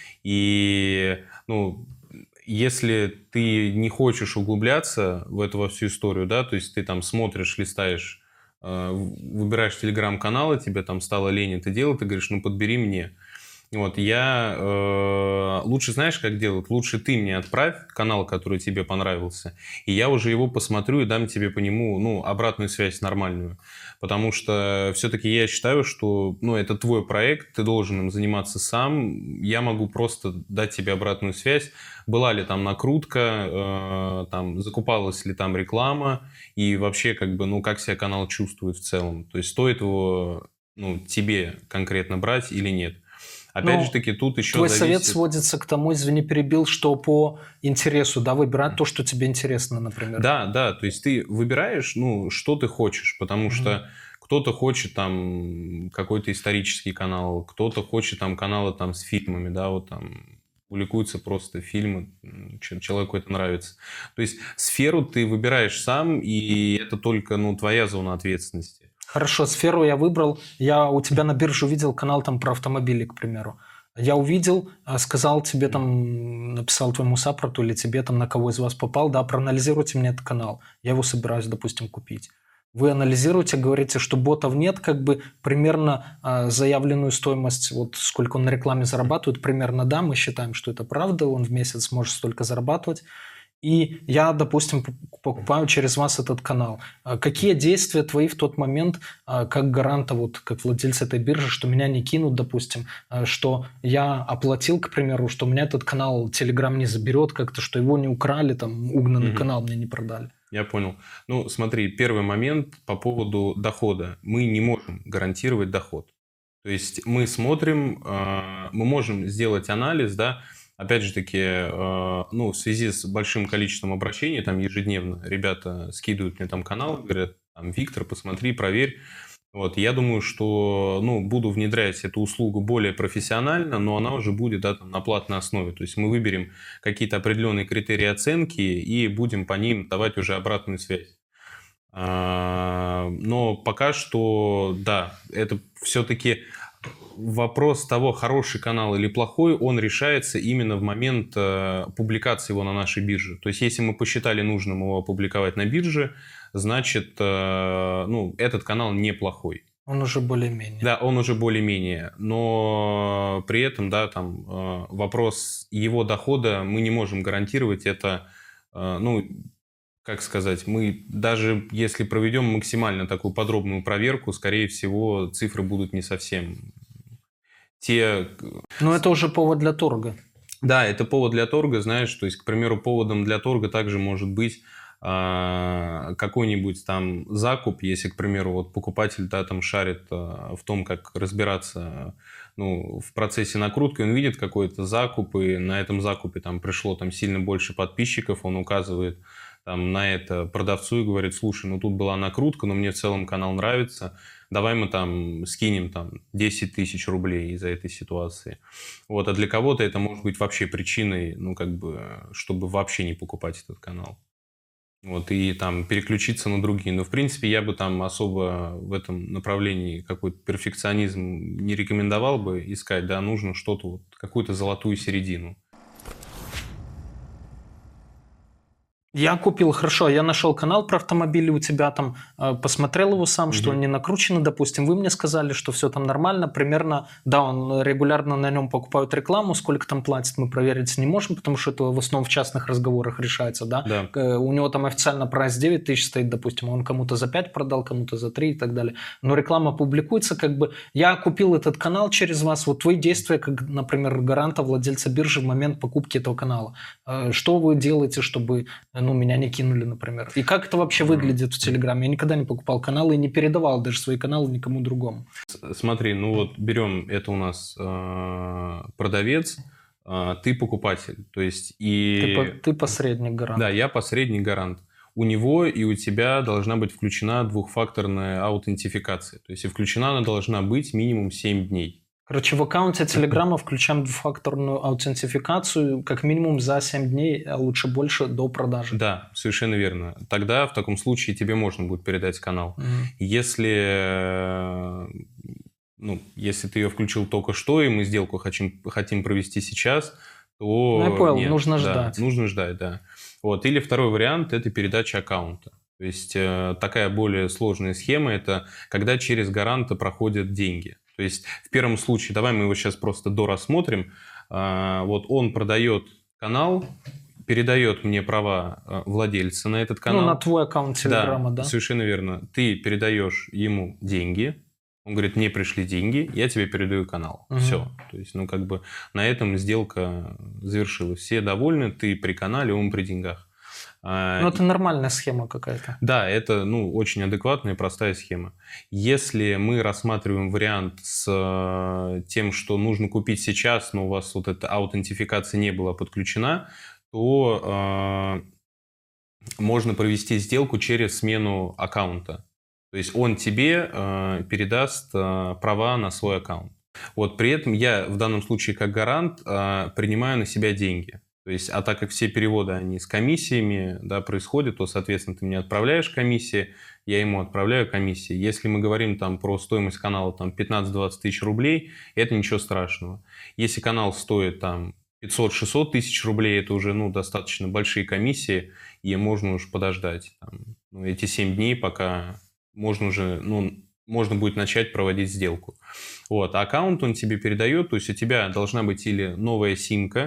И, ну, если ты не хочешь углубляться в эту во всю историю, да, то есть ты там смотришь, листаешь, э, выбираешь телеграм-каналы, тебе там стало лень это делать, ты говоришь, ну, подбери мне. Вот, я э, лучше знаешь, как делать? Лучше ты мне отправь канал, который тебе понравился, и я уже его посмотрю и дам тебе по нему, ну, обратную связь нормальную. Потому что все-таки я считаю, что, ну, это твой проект, ты должен им заниматься сам. Я могу просто дать тебе обратную связь. Была ли там накрутка, э, там, закупалась ли там реклама, и вообще, как бы, ну, как себя канал чувствует в целом. То есть стоит его, ну, тебе конкретно брать или нет. Опять Но же таки, тут еще твой зависит... совет сводится к тому, извини, перебил, что по интересу, да, выбирать то, что тебе интересно, например. Да, да, то есть ты выбираешь, ну, что ты хочешь, потому mm-hmm. что кто-то хочет там какой-то исторический канал, кто-то хочет там каналы там с фильмами, да, вот там публикуются просто фильмы, человеку это нравится. То есть сферу ты выбираешь сам, и это только, ну, твоя зона ответственности. Хорошо, сферу я выбрал. Я у тебя на бирже увидел канал там про автомобили, к примеру. Я увидел, сказал тебе там, написал твоему саппорту или тебе там, на кого из вас попал, да, проанализируйте мне этот канал. Я его собираюсь, допустим, купить. Вы анализируете, говорите, что ботов нет, как бы примерно э, заявленную стоимость, вот сколько он на рекламе зарабатывает, примерно да, мы считаем, что это правда, он в месяц может столько зарабатывать. и я, допустим, покупаю через вас этот канал. Какие действия твои в тот момент, как гаранта, вот как владельца этой биржи, что меня не кинут, допустим, что я оплатил, к примеру, что у меня этот канал Telegram не заберет как-то, что его не украли, там, угнанный угу. канал мне не продали? Я понял. Ну, смотри, первый момент по поводу дохода. Мы не можем гарантировать доход. То есть мы смотрим, мы можем сделать анализ, да, опять же таки, ну, в связи с большим количеством обращений, там ежедневно ребята скидывают мне там канал, говорят, там, Виктор, посмотри, проверь. Вот, я думаю, что, ну, буду внедрять эту услугу более профессионально, но она уже будет, да, там, на платной основе. То есть мы выберем какие-то определенные критерии оценки и будем по ним давать уже обратную связь. Но пока что, да, это все-таки вопрос того, хороший канал или плохой, он решается именно в момент публикации его на нашей бирже. То есть если мы посчитали нужным его опубликовать на бирже, значит, ну, этот канал неплохой. Он уже более-менее. Да, он уже более-менее. Но при этом, да, там вопрос его дохода мы не можем гарантировать. Это, ну, как сказать, мы даже если проведем максимально такую подробную проверку, скорее всего, цифры будут не совсем те... Но это уже повод для торга. Да, это повод для торга, знаешь, то есть, к примеру, поводом для торга также может быть какой-нибудь там закуп, если, к примеру, вот покупатель, да, там шарит в том, как разбираться, ну, в процессе накрутки, он видит какой-то закуп, и на этом закупе там пришло там сильно больше подписчиков, он указывает там на это продавцу и говорит: слушай, ну тут была накрутка, но мне в целом канал нравится, давай мы там скинем там десять тысяч рублей из-за этой ситуации. Вот, а для кого-то это может быть вообще причиной, ну, как бы, чтобы вообще не покупать этот канал. Вот, и там переключиться на другие. Но, в принципе, я бы там особо в этом направлении какой-то перфекционизм не рекомендовал бы искать, да, нужно что-то, вот, какую-то золотую середину. Я купил, хорошо, я нашел канал про автомобили у тебя там, посмотрел его сам, mm-hmm. что он не накручен, допустим, вы мне сказали, что все там нормально, примерно, да, он регулярно на нем покупают рекламу, сколько там платит, мы проверить не можем, потому что это в основном в частных разговорах решается, да, да. У него там официально прайс девять тысяч стоит, допустим, он кому-то за пять продал, кому-то за три и так далее, но реклама публикуется, как бы, я купил этот канал через вас, вот твои действия, как, например, гаранта, владельца биржи в момент покупки этого канала, что вы делаете, чтобы... ну, меня не кинули, например. И как это вообще выглядит в Телеграме? Я никогда не покупал каналы и не передавал даже свои каналы никому другому. Смотри, ну вот берем, это у нас э, продавец, э, ты покупатель. То есть и... Ты, ты посредник гарант. Да, я посредник гарант. У него и у тебя должна быть включена двухфакторная аутентификация. То есть и включена она должна быть минимум семь дней. Короче, в аккаунте Телеграма включаем двухфакторную аутентификацию как минимум за семь дней, а лучше больше, до продажи. Да, совершенно верно. Тогда в таком случае тебе можно будет передать канал. Mm-hmm. Если, ну, если ты ее включил только что, и мы сделку хотим, хотим провести сейчас, то... Ну, я понял, нет, нужно да, ждать. Нужно ждать, да. Вот. Или второй вариант – это передача аккаунта. То есть такая более сложная схема – это когда через гаранта проходят деньги. То есть в первом случае, давай мы его сейчас просто дорассмотрим. Вот он продает канал, передает мне права владельца на этот канал. Ну, на твой аккаунт Телеграма, да? Да, совершенно верно. Ты передаешь ему деньги. Он говорит, мне пришли деньги, я тебе передаю канал. Угу. Все. То есть, ну, как бы на этом сделка завершилась. Все довольны, ты при канале, он при деньгах. Ну, это нормальная схема какая-то. Да, это, ну, очень адекватная и простая схема. Если мы рассматриваем вариант с тем, что нужно купить сейчас, но у вас вот эта аутентификация не была подключена, то э, можно провести сделку через смену аккаунта. То есть он тебе э, передаст э, права на свой аккаунт. Вот, при этом я в данном случае как гарант э, принимаю на себя деньги. То есть, а так как все переводы, они с комиссиями, да, происходят, то, соответственно, ты мне отправляешь комиссии, я ему отправляю комиссии. Если мы говорим там про стоимость канала там пятнадцать-двадцать тысяч рублей, это ничего страшного. Если канал стоит там пятьсот-шестьсот тысяч рублей, это уже, ну, достаточно большие комиссии, и можно уж подождать. Там, ну, эти семь дней, пока можно уже, ну, можно будет начать проводить сделку. Вот. А аккаунт он тебе передает, то есть у тебя должна быть или новая симка,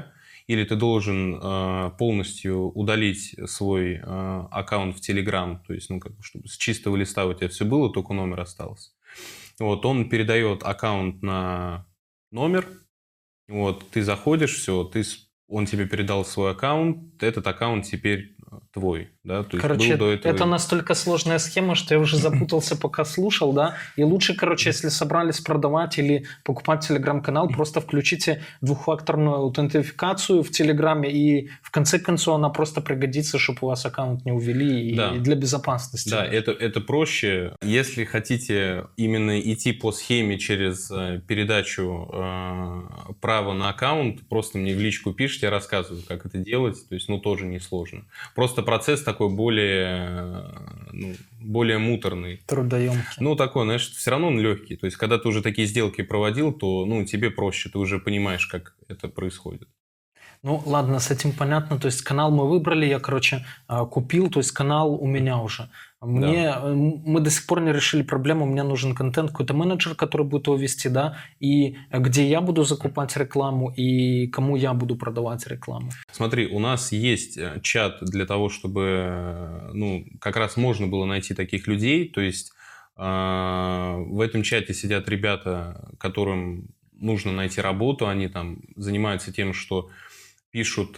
или ты должен э, полностью удалить свой э, аккаунт в Telegram, то есть, ну, как бы, чтобы с чистого листа у тебя все было, только номер остался. Вот, он передает аккаунт на номер, вот, ты заходишь, все, ты, он тебе передал свой аккаунт, этот аккаунт теперь твой, да, то есть Короче, был до этого... это настолько сложная схема, что я уже запутался, пока слушал, да, и лучше, короче, если собрались продавать или покупать телеграм-канал, просто включите двухфакторную аутентификацию в Телеграме, и в конце концов она просто пригодится, чтобы у вас аккаунт не увели, и Да. для безопасности. Да, это, это проще. Если хотите именно идти по схеме через э, передачу э, права на аккаунт, просто мне в личку пишите, я рассказываю, как это делать, то есть, ну, тоже несложно. Просто процесс такой более, ну, более муторный. Трудоемкий. Ну, такой, знаешь, все равно он легкий. То есть, когда ты уже такие сделки проводил, то, ну, тебе проще, ты уже понимаешь, как это происходит. Ну, ладно, с этим понятно. То есть канал мы выбрали, я, короче, купил, то есть канал у меня уже. Мне, да. Мы до сих пор не решили проблему, мне нужен контент, какой-то менеджер, который будет его вести, да, и где я буду закупать рекламу, и кому я буду продавать рекламу. Смотри, у нас есть чат для того, чтобы, ну, как раз можно было найти таких людей, то есть э, в этом чате сидят ребята, которым нужно найти работу, они там занимаются тем, что пишут,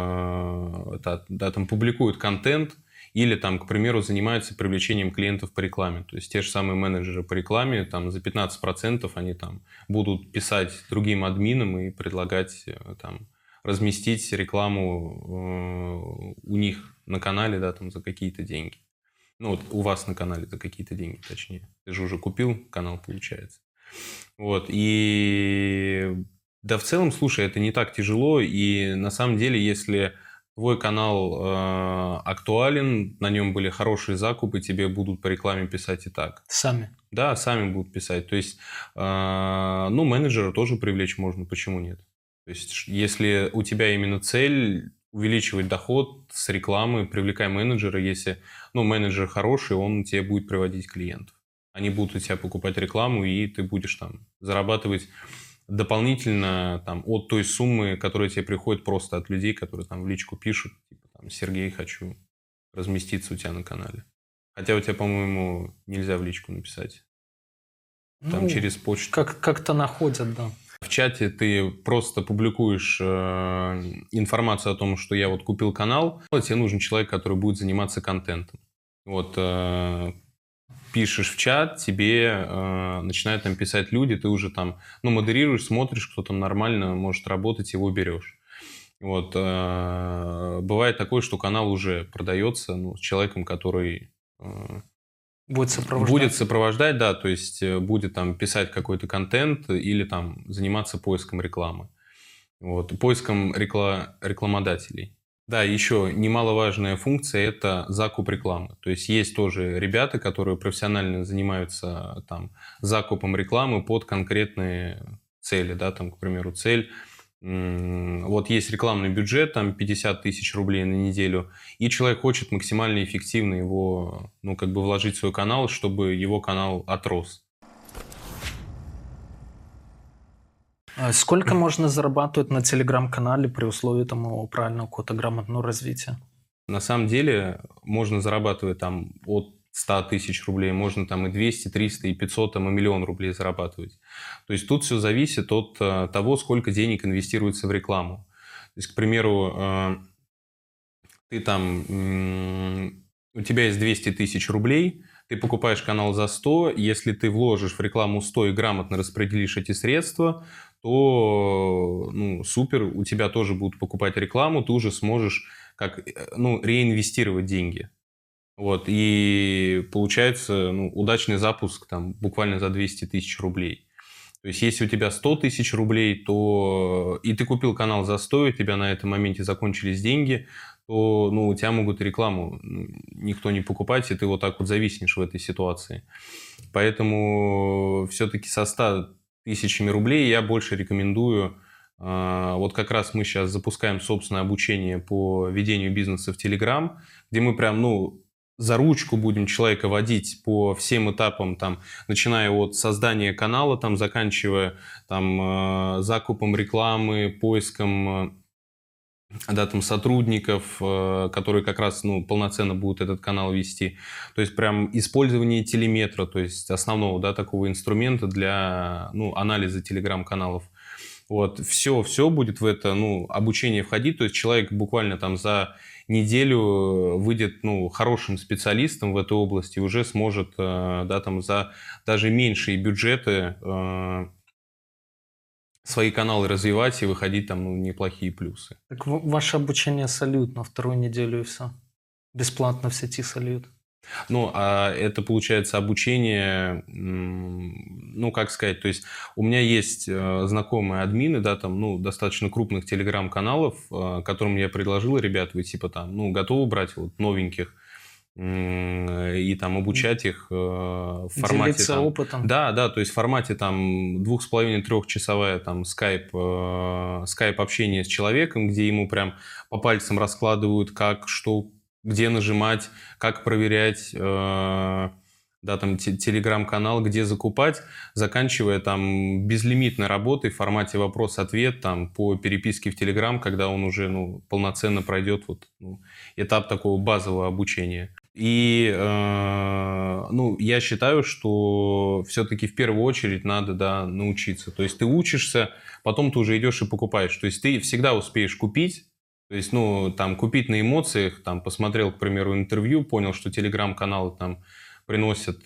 э, да, да, там публикуют контент, или там, к примеру, занимаются привлечением клиентов по рекламе. То есть те же самые менеджеры по рекламе, там за пятнадцать процентов они там будут писать другим админам и предлагать там разместить рекламу э, у них на канале, да, там за какие-то деньги. Ну вот у вас на канале за какие-то деньги, точнее. Ты же уже купил канал, получается. Вот, и да, в целом, слушай, это не так тяжело, и на самом деле, если твой канал э, актуален, на нем были хорошие закупы, тебе будут по рекламе писать и так. Сами? Да, сами будут писать. То есть, э, ну, менеджера тоже привлечь можно, почему нет? То есть, если у тебя именно цель увеличивать доход с рекламы, привлекай менеджера, если, ну, менеджер хороший, он тебе будет приводить клиентов. Они будут у тебя покупать рекламу, и ты будешь там зарабатывать дополнительно там, от той суммы, которая тебе приходит просто от людей, которые там в личку пишут, типа там, Сергей, хочу разместиться у тебя на канале. Хотя у тебя, по-моему, нельзя в личку написать. Там ну, через почту. Как- как-то находят, да. В чате ты просто публикуешь э, информацию о том, что я вот купил канал, а тебе нужен человек, который будет заниматься контентом. Вот э, пишешь в чат, тебе э, начинают там писать люди, ты уже там, ну, модерируешь, смотришь, кто там нормально может работать, его берешь. Вот, э, бывает такое, что канал уже продается, ну, с человеком, который э, будет сопровождать. Будет сопровождать, да, то есть будет там писать какой-то контент или там заниматься поиском рекламы. Вот, поиском рекла- рекламодателей. Да, еще немаловажная функция – это закуп рекламы. То есть есть тоже ребята, которые профессионально занимаются там закупом рекламы под конкретные цели, да, там, к примеру, цель. Вот есть рекламный бюджет, там пятьдесят тысяч рублей на неделю, и человек хочет максимально эффективно его, ну, как бы вложить в свой канал, чтобы его канал отрос. Сколько можно зарабатывать на телеграм-канале при условии там его правильного какого-то грамотного развития? На самом деле можно зарабатывать там от сто тысяч рублей, можно там и двести, триста, и пятьсот, там, и миллион рублей зарабатывать. То есть тут все зависит от uh, того, сколько денег инвестируется в рекламу. То есть, к примеру, uh, ты там, um, у тебя есть двести тысяч рублей, ты покупаешь канал за сто, если ты вложишь в рекламу сто и грамотно распределишь эти средства, то, ну, супер, у тебя тоже будут покупать рекламу, ты уже сможешь как, ну, реинвестировать деньги. Вот, и получается, ну, удачный запуск там буквально за двести тысяч рублей. То есть, если у тебя сто тысяч рублей, то и ты купил канал за сто, и у тебя на этом моменте закончились деньги, то, ну, у тебя могут рекламу никто не покупать, и ты вот так вот зависнешь в этой ситуации. Поэтому все-таки со ста тысячами рублей я больше рекомендую. Вот как раз мы сейчас запускаем собственное обучение по ведению бизнеса в Telegram, где мы прям, ну, за ручку будем человека водить по всем этапам, там, начиная от создания канала, там, заканчивая там, закупом рекламы, поиском да, там сотрудников, э, которые как раз, ну, полноценно будут этот канал вести. То есть прям использование телеметра, то есть основного, да, такого инструмента для, ну, анализа телеграм-каналов. Вот, все, все будет в это, ну, обучение входить, то есть человек буквально там за неделю выйдет, ну, хорошим специалистом в этой области, уже сможет, э, да, там за даже меньшие бюджеты э, свои каналы развивать и выходить там, ну, неплохие плюсы. Так в- ваше обучение сольют на вторую неделю и все. Бесплатно в сети сольют. Ну, а это получается обучение, м, ну, как сказать, то есть у меня есть э, знакомые админы, да, там, ну, достаточно крупных телеграм-каналов, э, которым я предложил, ребят, вы типа там, ну, готовы брать вот новеньких м, и там обучать их э, в формате Делиться там... опытом. Да, да, то есть в формате там двух с половиной трехчасовая там скайп, э, скайп общение с человеком, где ему прям по пальцам раскладывают, как, что, где нажимать, как проверять, э, да, там, те- телеграм-канал, где закупать, заканчивая там безлимитной работой в формате вопрос-ответ там по переписке в телеграм, когда он уже, ну, полноценно пройдет вот, ну, этап такого базового обучения. И, э, ну, я считаю, что все-таки в первую очередь надо, да, научиться. То есть ты учишься, потом ты уже идешь и покупаешь. То есть ты всегда успеешь купить. То есть, ну, там, купить на эмоциях, там, посмотрел, к примеру, интервью, понял, что телеграм-каналы там приносят,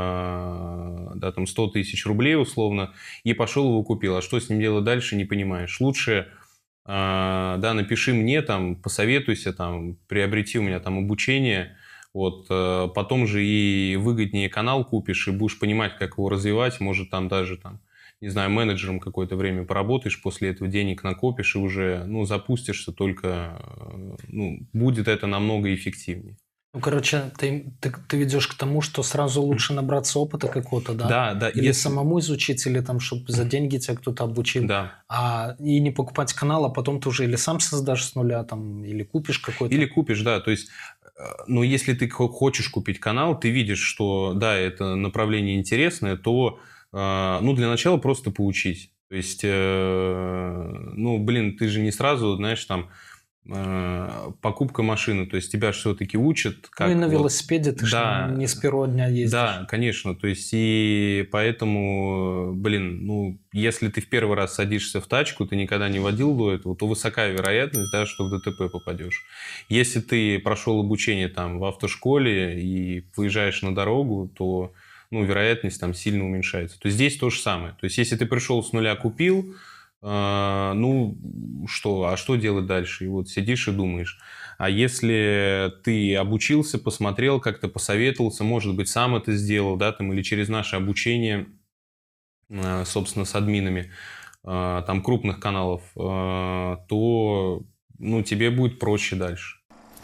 э, да, там, сто тысяч рублей условно, и пошел его купил. А что с ним делать дальше, не понимаешь. Лучше, э, да, напиши мне, там, посоветуйся, там, приобрети у меня там обучение, вот, э, потом же и выгоднее канал купишь, и будешь понимать, как его развивать, может, там даже, там, не знаю, менеджером какое-то время поработаешь, после этого денег накопишь и уже, ну, запустишься, только, э, ну, будет это намного эффективнее. Ну, короче, ты, ты, ты ведешь к тому, что сразу лучше набраться опыта какого-то, да? Да, да, Или если... самому изучить, или там, чтобы за деньги тебя кто-то обучил. Да. А, и не покупать канал, а потом ты уже или сам создашь с нуля, там, или купишь какой-то. Или купишь, да, то есть, э, ну, если ты хо- хочешь купить канал, ты видишь, что, да, это направление интересное, то, э, ну, для начала просто поучись. То есть, э, ну, блин, ты же не сразу, знаешь, там, э, покупка машины, то есть тебя все-таки учат, как... Ну и на вот- велосипеде ты Да, же не с первого дня ездишь. да, конечно, то есть и поэтому, блин, ну, если ты в первый раз садишься в тачку, ты никогда не водил до этого, то высокая вероятность, да, что в ДТП попадешь. Если ты прошел обучение там в автошколе и выезжаешь на дорогу, то, ну, вероятность там сильно уменьшается. То есть здесь то же самое. То есть если ты пришел с нуля, купил, э, ну, что, а что делать дальше? И вот сидишь и думаешь. А если ты обучился, посмотрел, как-то посоветовался, может быть, сам это сделал, да, там, или через наше обучение, э, собственно, с админами, э, там, крупных каналов, э, то, ну, тебе будет проще дальше.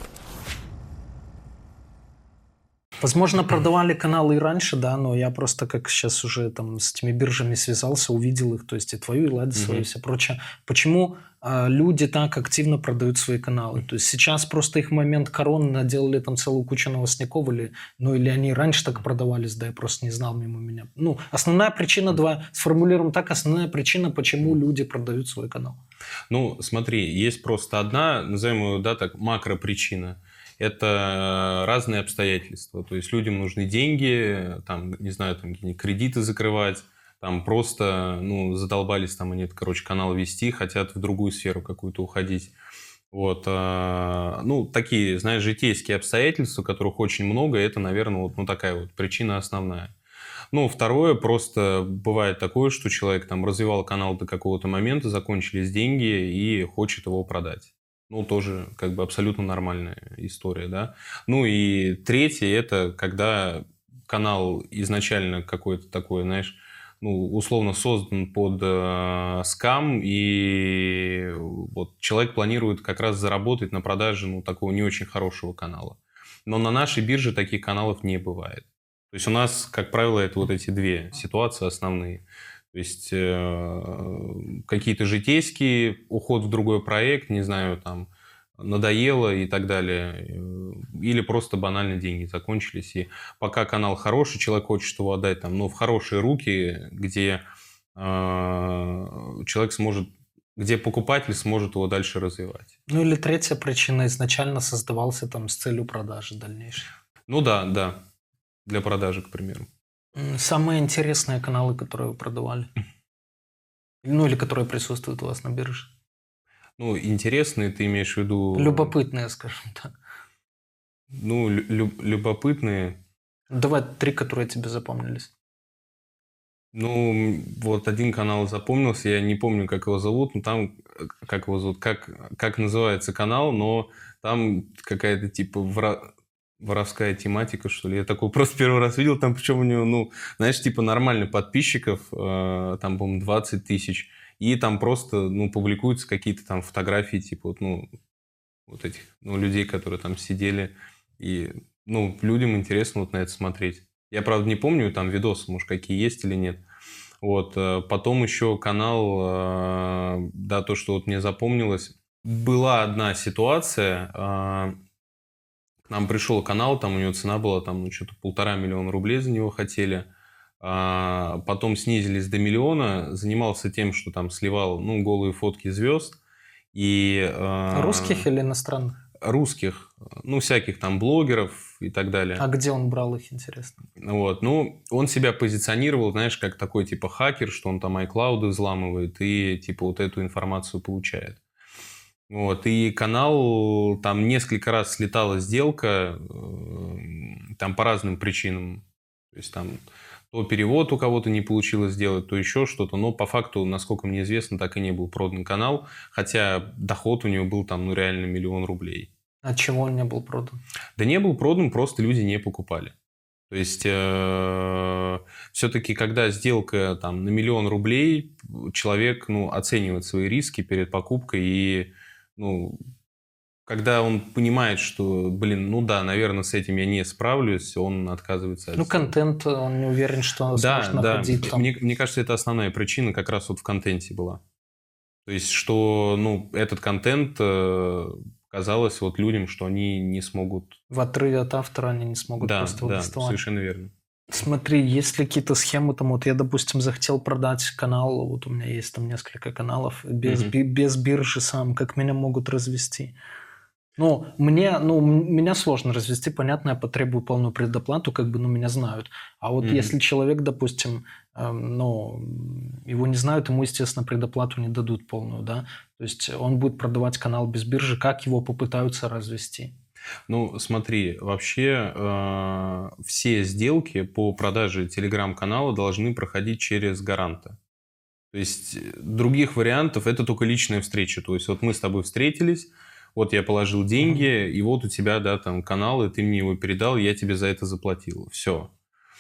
Возможно, продавали каналы и раньше, да, но я просто как сейчас уже там с этими биржами связался, увидел их, то есть и твою, и Лади свою, и Мгм. все прочее. Почему а, люди так активно продают свои каналы? То есть сейчас просто их в момент короны наделали там целую кучу новостников, или, ну или они раньше так продавались, да, я просто не знал мимо меня. Ну, основная причина, давай сформулируем так, основная причина, почему люди продают свой канал. Ну, смотри, есть просто одна, назовем ее, да, так, макропричина. Это разные обстоятельства. То есть людям нужны деньги, там, не знаю, там, какие-нибудь кредиты закрывать, там просто, ну, задолбались там они, короче, канал вести, хотят в другую сферу какую-то уходить. Вот, а, ну, такие, знаешь, житейские обстоятельства, которых очень много, это, наверное, вот, ну, такая вот причина основная. Ну, второе, просто бывает такое, что человек там развивал канал до какого-то момента, закончились деньги и хочет его продать. Ну, тоже как бы абсолютно нормальная история, да. Ну и третье, это когда канал изначально какой-то такой, знаешь, ну, условно создан под э, скам, и вот человек планирует как раз заработать на продаже, ну, такого не очень хорошего канала. Но на нашей бирже таких каналов не бывает. То есть у нас, как правило, это вот эти две ситуации основные. То есть э, какие-то житейские, уход в другой проект, не знаю, там, надоело и так далее. э, Или просто банально деньги закончились. И пока канал хороший, человек хочет его отдать там, ну, в хорошие руки, где э, человек сможет где покупатель сможет его дальше развивать. Ну или третья причина, изначально создавался там с целью продажи дальнейшей. Ну да, да, для продажи, к примеру. М, Самые интересные каналы, которые вы продавали? Ну или которые присутствуют у вас на бирже? Ну, интересные, ты имеешь в виду... Любопытные, скажем так. Ну, лю- лю- любопытные. Давай три, которые тебе запомнились. Ну, м, вот один канал запомнился, я не помню, как его зовут, но там, э, как его зовут, как, как называется канал, но там какая-то типа вра- воровская тематика, что ли. Я такой просто первый раз видел, там причем у него, ну, знаешь, типа нормально подписчиков, э, там, по-моему, двадцать тысяч, и там просто, ну, публикуются какие-то там фотографии, типа, вот, ну, вот этих, ну, людей, которые там сидели, и, ну, людям интересно вот на это смотреть. Я, правда, не помню, там видосы, может, какие есть или нет. Вот. э, Потом еще канал, э, да, то, что вот мне запомнилось. Была одна ситуация, э, к нам пришел канал, там у него цена была, там, ну, что-то полтора миллиона рублей за него хотели. А, Потом снизились до миллиона, занимался тем, что там сливал, ну, голые фотки звезд. И, э, Русских или иностранных? русских, ну, всяких там блогеров и так далее. А где он брал их, интересно? Вот, ну, он себя позиционировал, знаешь, как такой типа хакер, что он там iCloud взламывает и типа вот эту информацию получает. Вот, и канал, там несколько раз слетала сделка, э, там по разным причинам. То есть там то перевод у кого-то не получилось сделать, то еще что-то. Но по факту, насколько мне известно, так и не был продан канал. Хотя доход у него был там, ну, реально миллион рублей. От чего он не был продан? Да не был продан, просто люди не покупали. То есть, э, все-таки, когда сделка там, на миллион рублей, человек, ну, оценивает свои риски перед покупкой. И, ну, когда он понимает, что, блин, ну да, наверное, с этим я не справлюсь, он отказывается от Ну, сделки. контент, он не уверен, что он Да, сможет да. находить там. Мне, мне кажется, это основная причина как раз вот в контенте была. То есть, что, ну, этот контент э, казалось вот людям, что они не смогут... В отрыве от автора они не смогут Да, просто да, повествовать. совершенно верно. Смотри, есть ли какие-то схемы, там, вот я, допустим, захотел продать канал, вот у меня есть там несколько каналов, без, Мгм. би- без биржи сам, как меня могут развести? Ну, мне, ну, м- меня сложно развести, понятно, я потребую полную предоплату, как бы, ну, меня знают. А вот Мгм. если человек, допустим, эм, ну, м, его не знают, ему, естественно, предоплату не дадут полную, да? То есть он будет продавать канал без биржи, как его попытаются развести? Ну, смотри, вообще э, все сделки по продаже телеграм-канала должны проходить через гаранта. То есть э, других вариантов это только личная встреча. То есть вот мы с тобой встретились, вот я положил деньги, и вот у тебя, да, там канал, и ты мне его передал, я тебе за это заплатил. Все.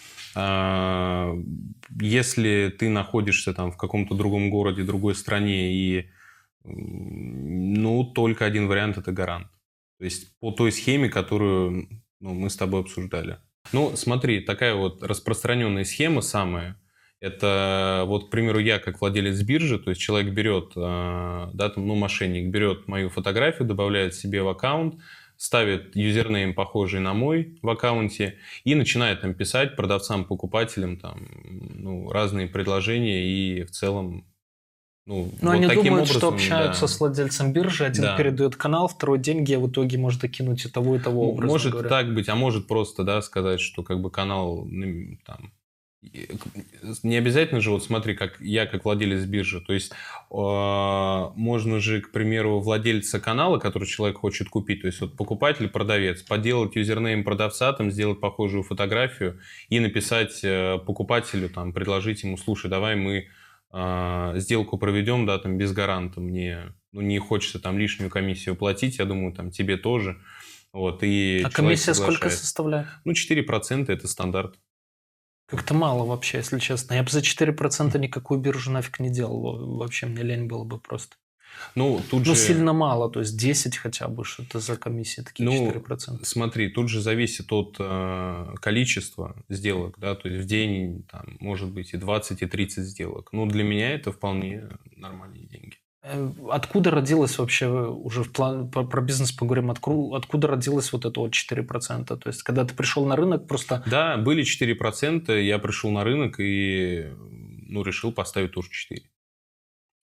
Если ты находишься там в каком-то другом городе, другой стране, и м, ну, только один вариант – это гарант. То есть по той схеме, которую, ну, мы с тобой обсуждали. Ну, смотри, такая вот распространенная схема самая. Это вот, к примеру, я как владелец биржи, то есть человек берет, э, да, там, ну, мошенник берет мою фотографию, добавляет себе в аккаунт, ставит юзернейм, похожий на мой в аккаунте, и начинает там писать продавцам, покупателям там, ну, разные предложения, и в целом, ну, Но вот они таким думают, что образом, общаются да. с владельцем биржи, один Да. передает канал, второй деньги, а в итоге может докинуть и того, и того, Ну, образно может говоря. так быть, а может просто, да, сказать, что как бы канал, ну, там, и, к- не обязательно же, вот смотри, как я как владелец биржи, то есть э, можно же, к примеру, владельца канала, который человек хочет купить, то есть вот покупатель, продавец, поделать юзернейм продавца, там, сделать похожую фотографию и написать э, покупателю, там, предложить ему, слушай, давай мы э, сделку проведем, да, там, без гаранта, мне, ну, не хочется там лишнюю комиссию платить, я думаю, там, тебе тоже. Вот, и А человек комиссия сколько соглашается. составляет? Ну, четыре процента это стандарт. Как-то мало вообще, если честно. Я бы за четыре процента никакую биржу нафиг не делал. Во- Вообще мне лень было бы просто. Ну, тут Ну, же... сильно мало, то есть десять хотя бы, что-то за комиссии такие Ну, четыре процента. смотри, тут же зависит от э, количества сделок, да, то есть в день там, может быть и двадцать, и тридцать сделок. Ну, для меня это вполне нормальные деньги. Э, Откуда родилась вообще, уже в план, про, про бизнес поговорим, откуда, откуда родилась вот это вот четыре процента? То есть, когда ты пришел на рынок, просто... Да, были четыре процента, я пришел на рынок и, ну, решил поставить тоже четыре.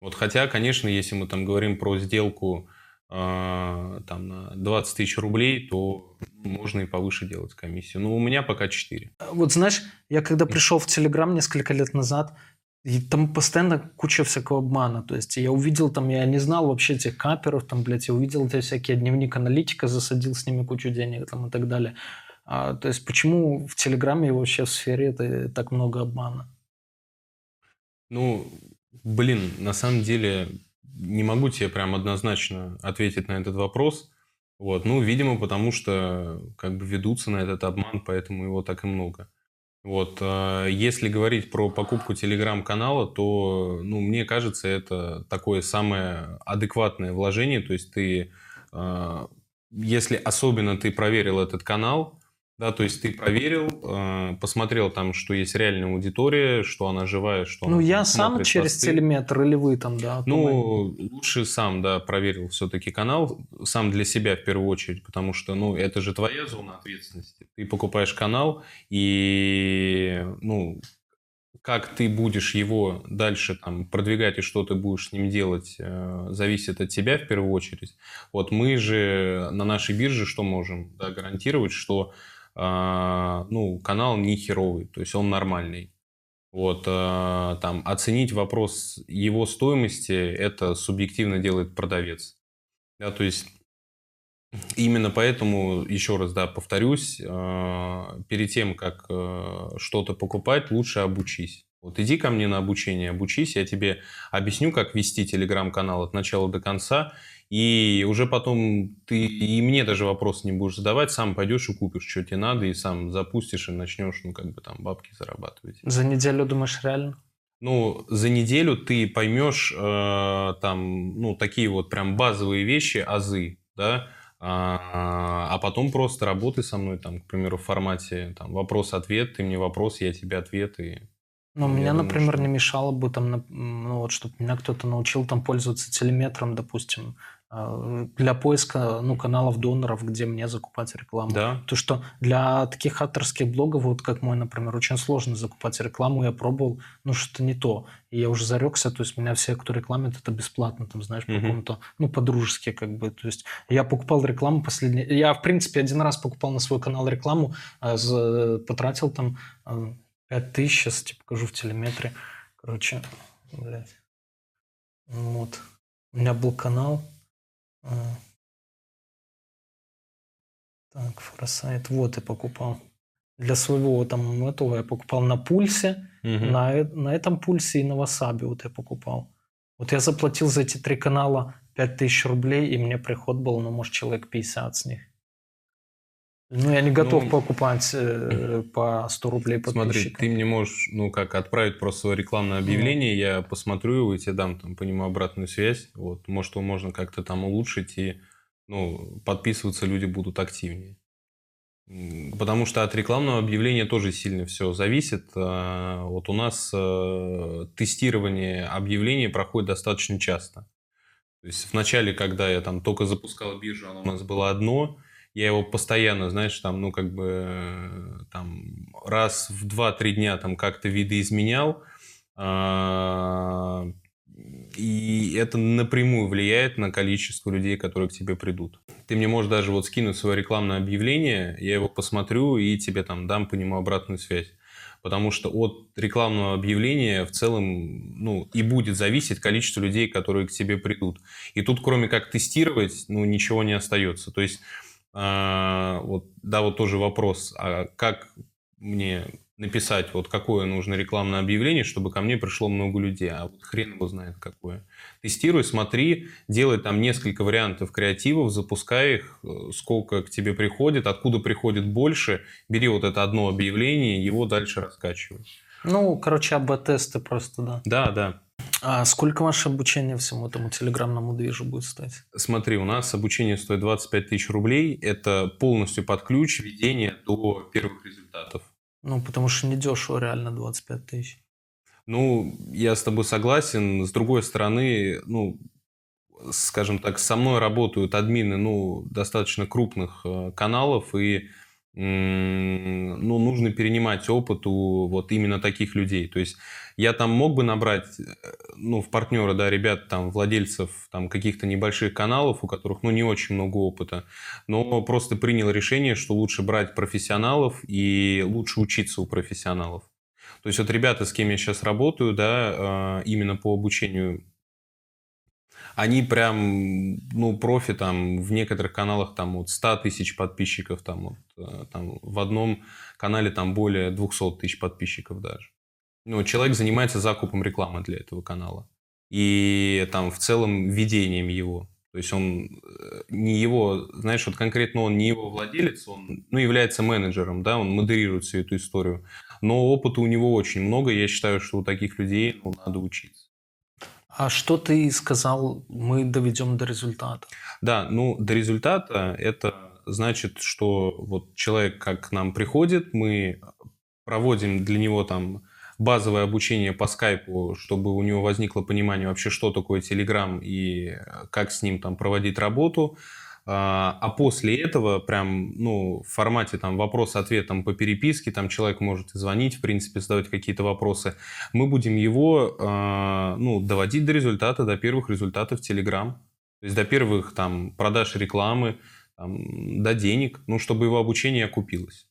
Вот, хотя, конечно, если мы там говорим про сделку э, там, на двадцать тысяч рублей, то можно и повыше делать комиссию. Но у меня пока четыре. Вот знаешь, я когда пришел в Телеграм несколько лет назад, и там постоянно куча всякого обмана. То есть я увидел там, я не знал вообще этих каперов, там, блядь, я увидел эти всякие дневник аналитика, засадил с ними кучу денег там и так далее. А, то есть почему в Телеграме и вообще в сфере это так много обмана? Ну, блин, на самом деле не могу тебе прям однозначно ответить на этот вопрос. Вот, ну, видимо, потому что как бы ведутся на этот обман, поэтому его так и много. Вот, а если говорить про покупку телеграм-канала, то, ну, мне кажется, это такое самое адекватное вложение. То есть ты, а, если особенно ты проверил этот канал, да, то есть ты проверил, а, посмотрел там, что есть реальная аудитория, что она живая, что Ну, она я там сам смотрит через посты. телеметр или вы там, да? Ну, лучше сам, да, проверил все-таки канал, сам для себя в первую очередь, потому что, ну, это же твоя зона ответственности. Ты покупаешь канал, и, ну, как ты будешь его дальше там продвигать и что ты будешь с ним делать, э, зависит от тебя в первую очередь. Вот мы же на нашей бирже что можем, да, гарантировать, что, э, ну, канал не херовый, то есть он нормальный. Вот, э, там, оценить вопрос его стоимости, это субъективно делает продавец. Да, то есть, именно поэтому, еще раз, да, повторюсь, э, перед тем, как э, что-то покупать, лучше обучись. Вот иди ко мне на обучение, обучись, я тебе объясню, как вести телеграм-канал от начала до конца, и уже потом ты и мне даже вопрос не будешь задавать, сам пойдешь и купишь, что тебе надо, и сам запустишь, и начнешь, ну, как бы там бабки зарабатывать. За неделю, думаешь, реально? Ну, за неделю ты поймешь э, там, ну, такие вот прям базовые вещи, азы, да, а, а потом просто работай со мной, там, к примеру, в формате там, вопрос-ответ, ты мне вопрос, я тебе ответ, и Ну, ну, я мне, думаю, например, что- не мешало бы там, нап- ну вот, чтобы меня кто-то научил там пользоваться телеметром, допустим, а, для поиска, ну, каналов доноров, где мне закупать рекламу. Да, То, что для таких авторских блогов, вот как мой, например, очень сложно закупать рекламу, я пробовал, ну, что-то не то. И я уже зарекся, то есть меня все, кто рекламит, это бесплатно, там, знаешь, по Мгм. какому-то, ну, по-дружески, как бы. То есть я покупал рекламу последний... Я, в принципе, один раз покупал на свой канал рекламу, а, за- потратил там а, пять тысяч, сейчас тебе покажу в телеметре. Короче, блядь. Вот. У меня был канал. а, Так, форсайт. Вот я покупал. Для своего там этого я покупал на пульсе, Мгм. на, э- на этом пульсе и на васабе вот я покупал. Вот я заплатил за эти три канала пять тысяч рублей, и мне приход был, ну, может, человек пятьдесят с них. Ну, я не готов Ну, покупать э, по сто рублей смотри, подписчикам. ты мне можешь, ну, как, отправить просто свое рекламное объявление, я посмотрю его и тебе дам там по нему обратную связь. Вот, может, его можно как-то там улучшить, и, ну, подписываться люди будут активнее. М, Потому что от рекламного объявления тоже сильно все зависит. А, Вот у нас э, тестирование объявлений проходит достаточно часто. То есть в начале, когда я там только запускал биржу, оно у нас было одно, я его постоянно, знаешь, там, ну, как бы, э, там, раз в два-три дня там как-то видоизменял, а, и это напрямую влияет на количество людей, которые к тебе придут. Ты мне можешь даже вот скинуть свое рекламное объявление, я его посмотрю и тебе там дам по нему обратную связь. Потому что от рекламного объявления в целом, ну, и будет зависеть количество людей, которые к тебе придут. И тут, кроме как тестировать, ну, ничего не остается. То есть, а, вот, да, вот тоже вопрос, а как мне написать, вот какое нужно рекламное объявление, чтобы ко мне пришло много людей, а вот хрен его знает какое. Тестируй, смотри, делай там несколько вариантов креативов, запускай их, э, сколько к тебе приходит, откуда приходит больше, бери вот это одно объявление, его дальше раскачивай. Ну, короче, АБ-тесты просто, да. Да, да. А сколько ваше обучение всему этому телеграмному движу будет стоить? Смотри, у нас обучение стоит двадцать пять тысяч рублей. Это полностью под ключ ведения до первых результатов. Ну, потому что недешево реально двадцать пять тысяч. Ну, я с тобой согласен. С другой стороны, ну, скажем так, со мной работают админы, ну, достаточно крупных э, каналов, и ну, нужно перенимать опыт у вот именно таких людей. То есть я там мог бы набрать, ну, в партнера, да, ребят, там, владельцев там каких-то небольших каналов, у которых, ну, не очень много опыта, но просто принял решение, что лучше брать профессионалов и лучше учиться у профессионалов. То есть вот ребята, с кем я сейчас работаю, да, именно по обучению, они прям, ну, профи там в некоторых каналах там вот сто тысяч подписчиков, там, вот, там в одном канале там более двести тысяч подписчиков даже. Ну, человек занимается закупом рекламы для этого канала. И там в целом ведением его. То есть он не его, знаешь, вот конкретно он не его владелец, он, ну, является менеджером, да, он модерирует всю эту историю. Но опыта у него очень много, я считаю, что у таких людей, ну, надо учиться. А что ты сказал, мы доведем до результата? Да, ну, до результата это значит, что вот человек как к нам приходит, мы проводим для него там базовое обучение по скайпу, чтобы у него возникло понимание вообще, что такое Telegram и как с ним там проводить работу. А после этого прям, ну, в формате там вопрос-ответ там, по переписке, там человек может звонить, в принципе, задавать какие-то вопросы. Мы будем его, ну, доводить до результата, до первых результатов Telegram. То есть до первых там продаж рекламы, там, до денег, ну, чтобы его обучение окупилось.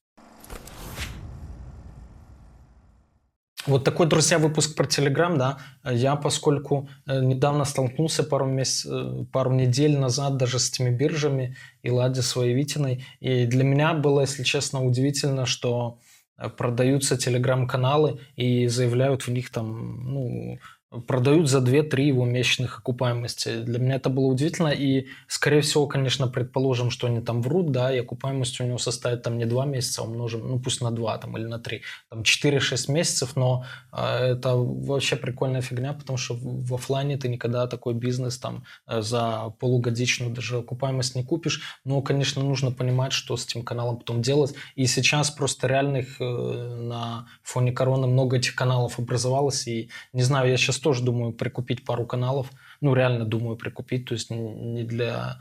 Вот такой, друзья, выпуск про Telegram, да. Я, поскольку недавно столкнулся пару месяцев, пару недель назад даже с этими биржами и Ладисовой и Витиной, и для меня было, если честно, удивительно, что продаются Telegram-каналы и заявляют в них там, ну, продают за две-три его месячных окупаемости. Для меня это было удивительно, и, скорее всего, конечно, предположим, что они там врут, да, и окупаемость у него составит там не два месяца, умножим, ну, пусть на два там, или на три, там четыре-шесть месяцев, но э, это вообще прикольная фигня, потому что в, в офлайне ты никогда такой бизнес там э, за полугодичную даже окупаемость не купишь, но, конечно, нужно понимать, что с этим каналом потом делать, и сейчас просто реальных э, на фоне короны много этих каналов образовалось, и, не знаю, я сейчас тоже думаю прикупить пару каналов. Ну, реально думаю прикупить. То есть не для,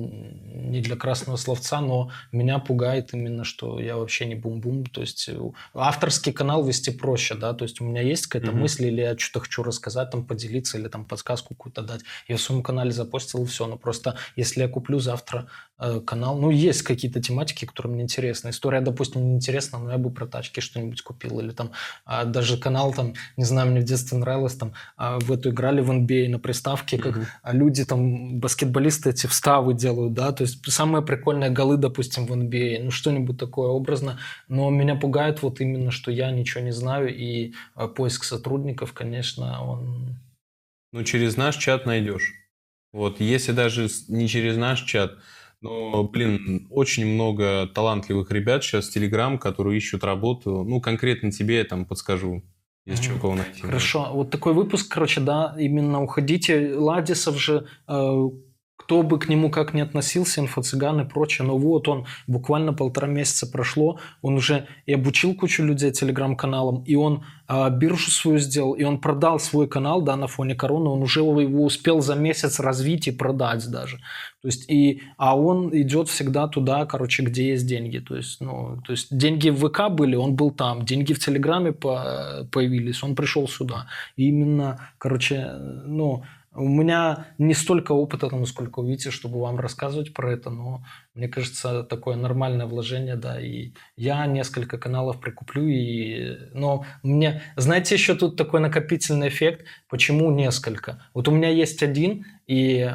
не для красного словца, но меня пугает именно, что я вообще не бум-бум. То есть авторский канал вести проще, да. То есть у меня есть какая-то mm-hmm. мысль, или я что-то хочу рассказать, там поделиться, или там подсказку какую-то дать. Я в своем канале запостил, и все. Но просто если я куплю завтра э, канал, ну, есть какие-то тематики, которые мне интересны. История, допустим, не интересна, но я бы про тачки что-нибудь купил. Или там э, даже канал, там, не знаю, мне в детстве нравилось, там, в эту играли в эн би эй на приставке, как mm-hmm. люди там, баскетболисты эти вставы делают, да, то есть самые прикольные голы, допустим, в эн би эй, ну что-нибудь такое образно, но меня пугает вот именно, что я ничего не знаю, и поиск сотрудников, конечно, он... Ну, через наш чат найдешь. Вот, если даже не через наш чат, но, блин, очень много талантливых ребят сейчас в Telegram, которые ищут работу, ну, конкретно тебе я там подскажу. Есть mm-hmm. кого найти. Хорошо. Да. Вот такой выпуск, короче, да, именно уходите. Ладисов же, э, кто бы к нему как ни относился, инфо-цыган и прочее, но вот он, буквально полтора месяца прошло, он уже и обучил кучу людей телеграм-каналам, и он э, биржу свою сделал, и он продал свой канал, да, на фоне короны, он уже его успел за месяц развить и продать даже. То есть, и, а он идет всегда туда, короче, где есть деньги. То есть, ну, то есть деньги в ВК были, он был там. Деньги в Телеграме по, появились, он пришел сюда. И именно, короче, ну, у меня не столько опыта, там, сколько у Вити, чтобы вам рассказывать про это, но мне кажется, такое нормальное вложение, да, и я несколько каналов прикуплю, и, но мне, знаете, еще тут такой накопительный эффект, почему несколько? Вот у меня есть один, и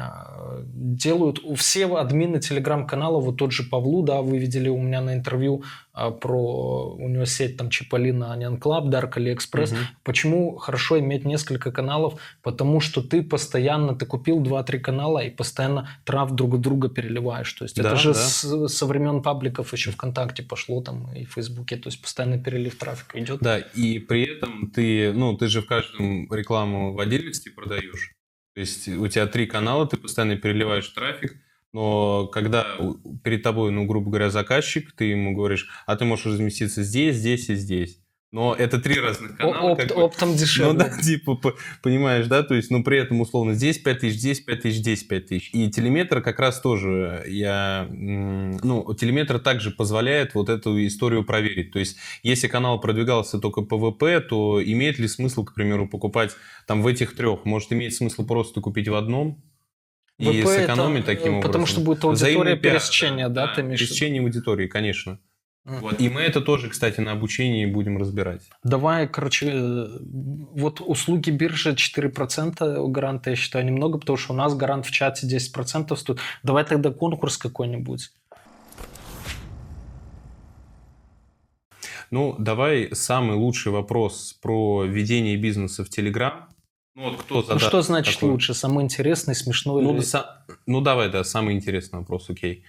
делают все админы телеграм-канала, вот тот же Павлу, да, вы видели у меня на интервью а, про у него сеть там Чиполлино, Onion Club, Dark AliExpress. Угу. Почему хорошо иметь несколько каналов? Потому что ты постоянно, ты купил два-три канала и постоянно трав друг друга переливаешь. То есть да, это же да. с, со времен пабликов еще ВКонтакте пошло там и в Фейсбуке, то есть постоянно перелив трафика идет. Да, и при этом ты, ну, ты же в каждом рекламу в отдельности продаешь. То есть у тебя три канала, ты постоянно переливаешь трафик, но когда перед тобой, ну, грубо говоря, заказчик, ты ему говоришь, а ты можешь разместиться здесь, здесь и здесь. Но это три разных канала. Опт, как бы. Оптом дешевле. Ну да, типа, понимаешь, да, то есть, ну при этом условно здесь пять тысяч, здесь пять тысяч, здесь пять тысяч. И телеметр как раз тоже, я, ну, телеметр также позволяет вот эту историю проверить. То есть, если канал продвигался только по вэ пэ, то имеет ли смысл, к примеру, покупать там в этих трех? Может, имеет смысл просто купить в одном? И вэ пэ сэкономить это, таким образом. Потому что будет аудитория пересечения, да, да, ты имеешь в виду? пересечение аудитории, конечно. Mm. Вот. И мы это тоже, кстати, на обучении будем разбирать. Давай, короче, вот услуги биржи четыре процента гранта, я считаю, немного, потому что у нас гарант в чате десять процентов стоит. Давай тогда конкурс какой-нибудь. Ну, давай самый лучший вопрос про ведение бизнеса в Телеграм. Ну, вот кто задаст Ну, что значит такой... лучше? Самый интересный, смешной? Ну, или... са... ну давай, да, самый интересный вопрос, окей.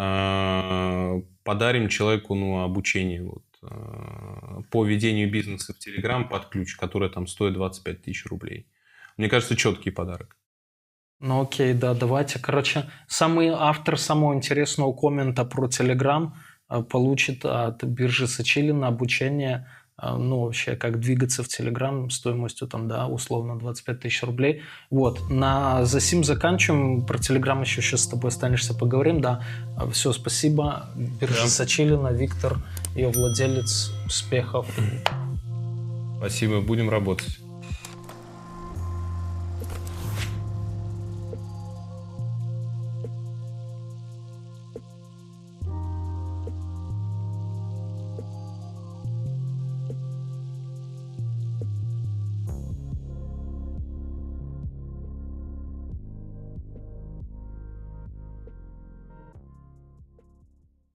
Подарим человеку, ну, обучение вот, по ведению бизнеса в Телеграм под ключ, который там стоит двадцать пять тысяч рублей. Мне кажется, четкий подарок. Ну окей, да, давайте. Короче, самый автор самого интересного коммента про Телеграм получит от биржи Сачилина обучение, ну, вообще, как двигаться в Телеграм стоимостью, там, да, условно, двадцать пять тысяч рублей. Вот, на за сим заканчиваем. Про Телеграм еще сейчас с тобой останешься, поговорим, да. Все, спасибо. Биржа да. Сачилина, Виктор, ее владелец. Успехов. Спасибо, будем работать.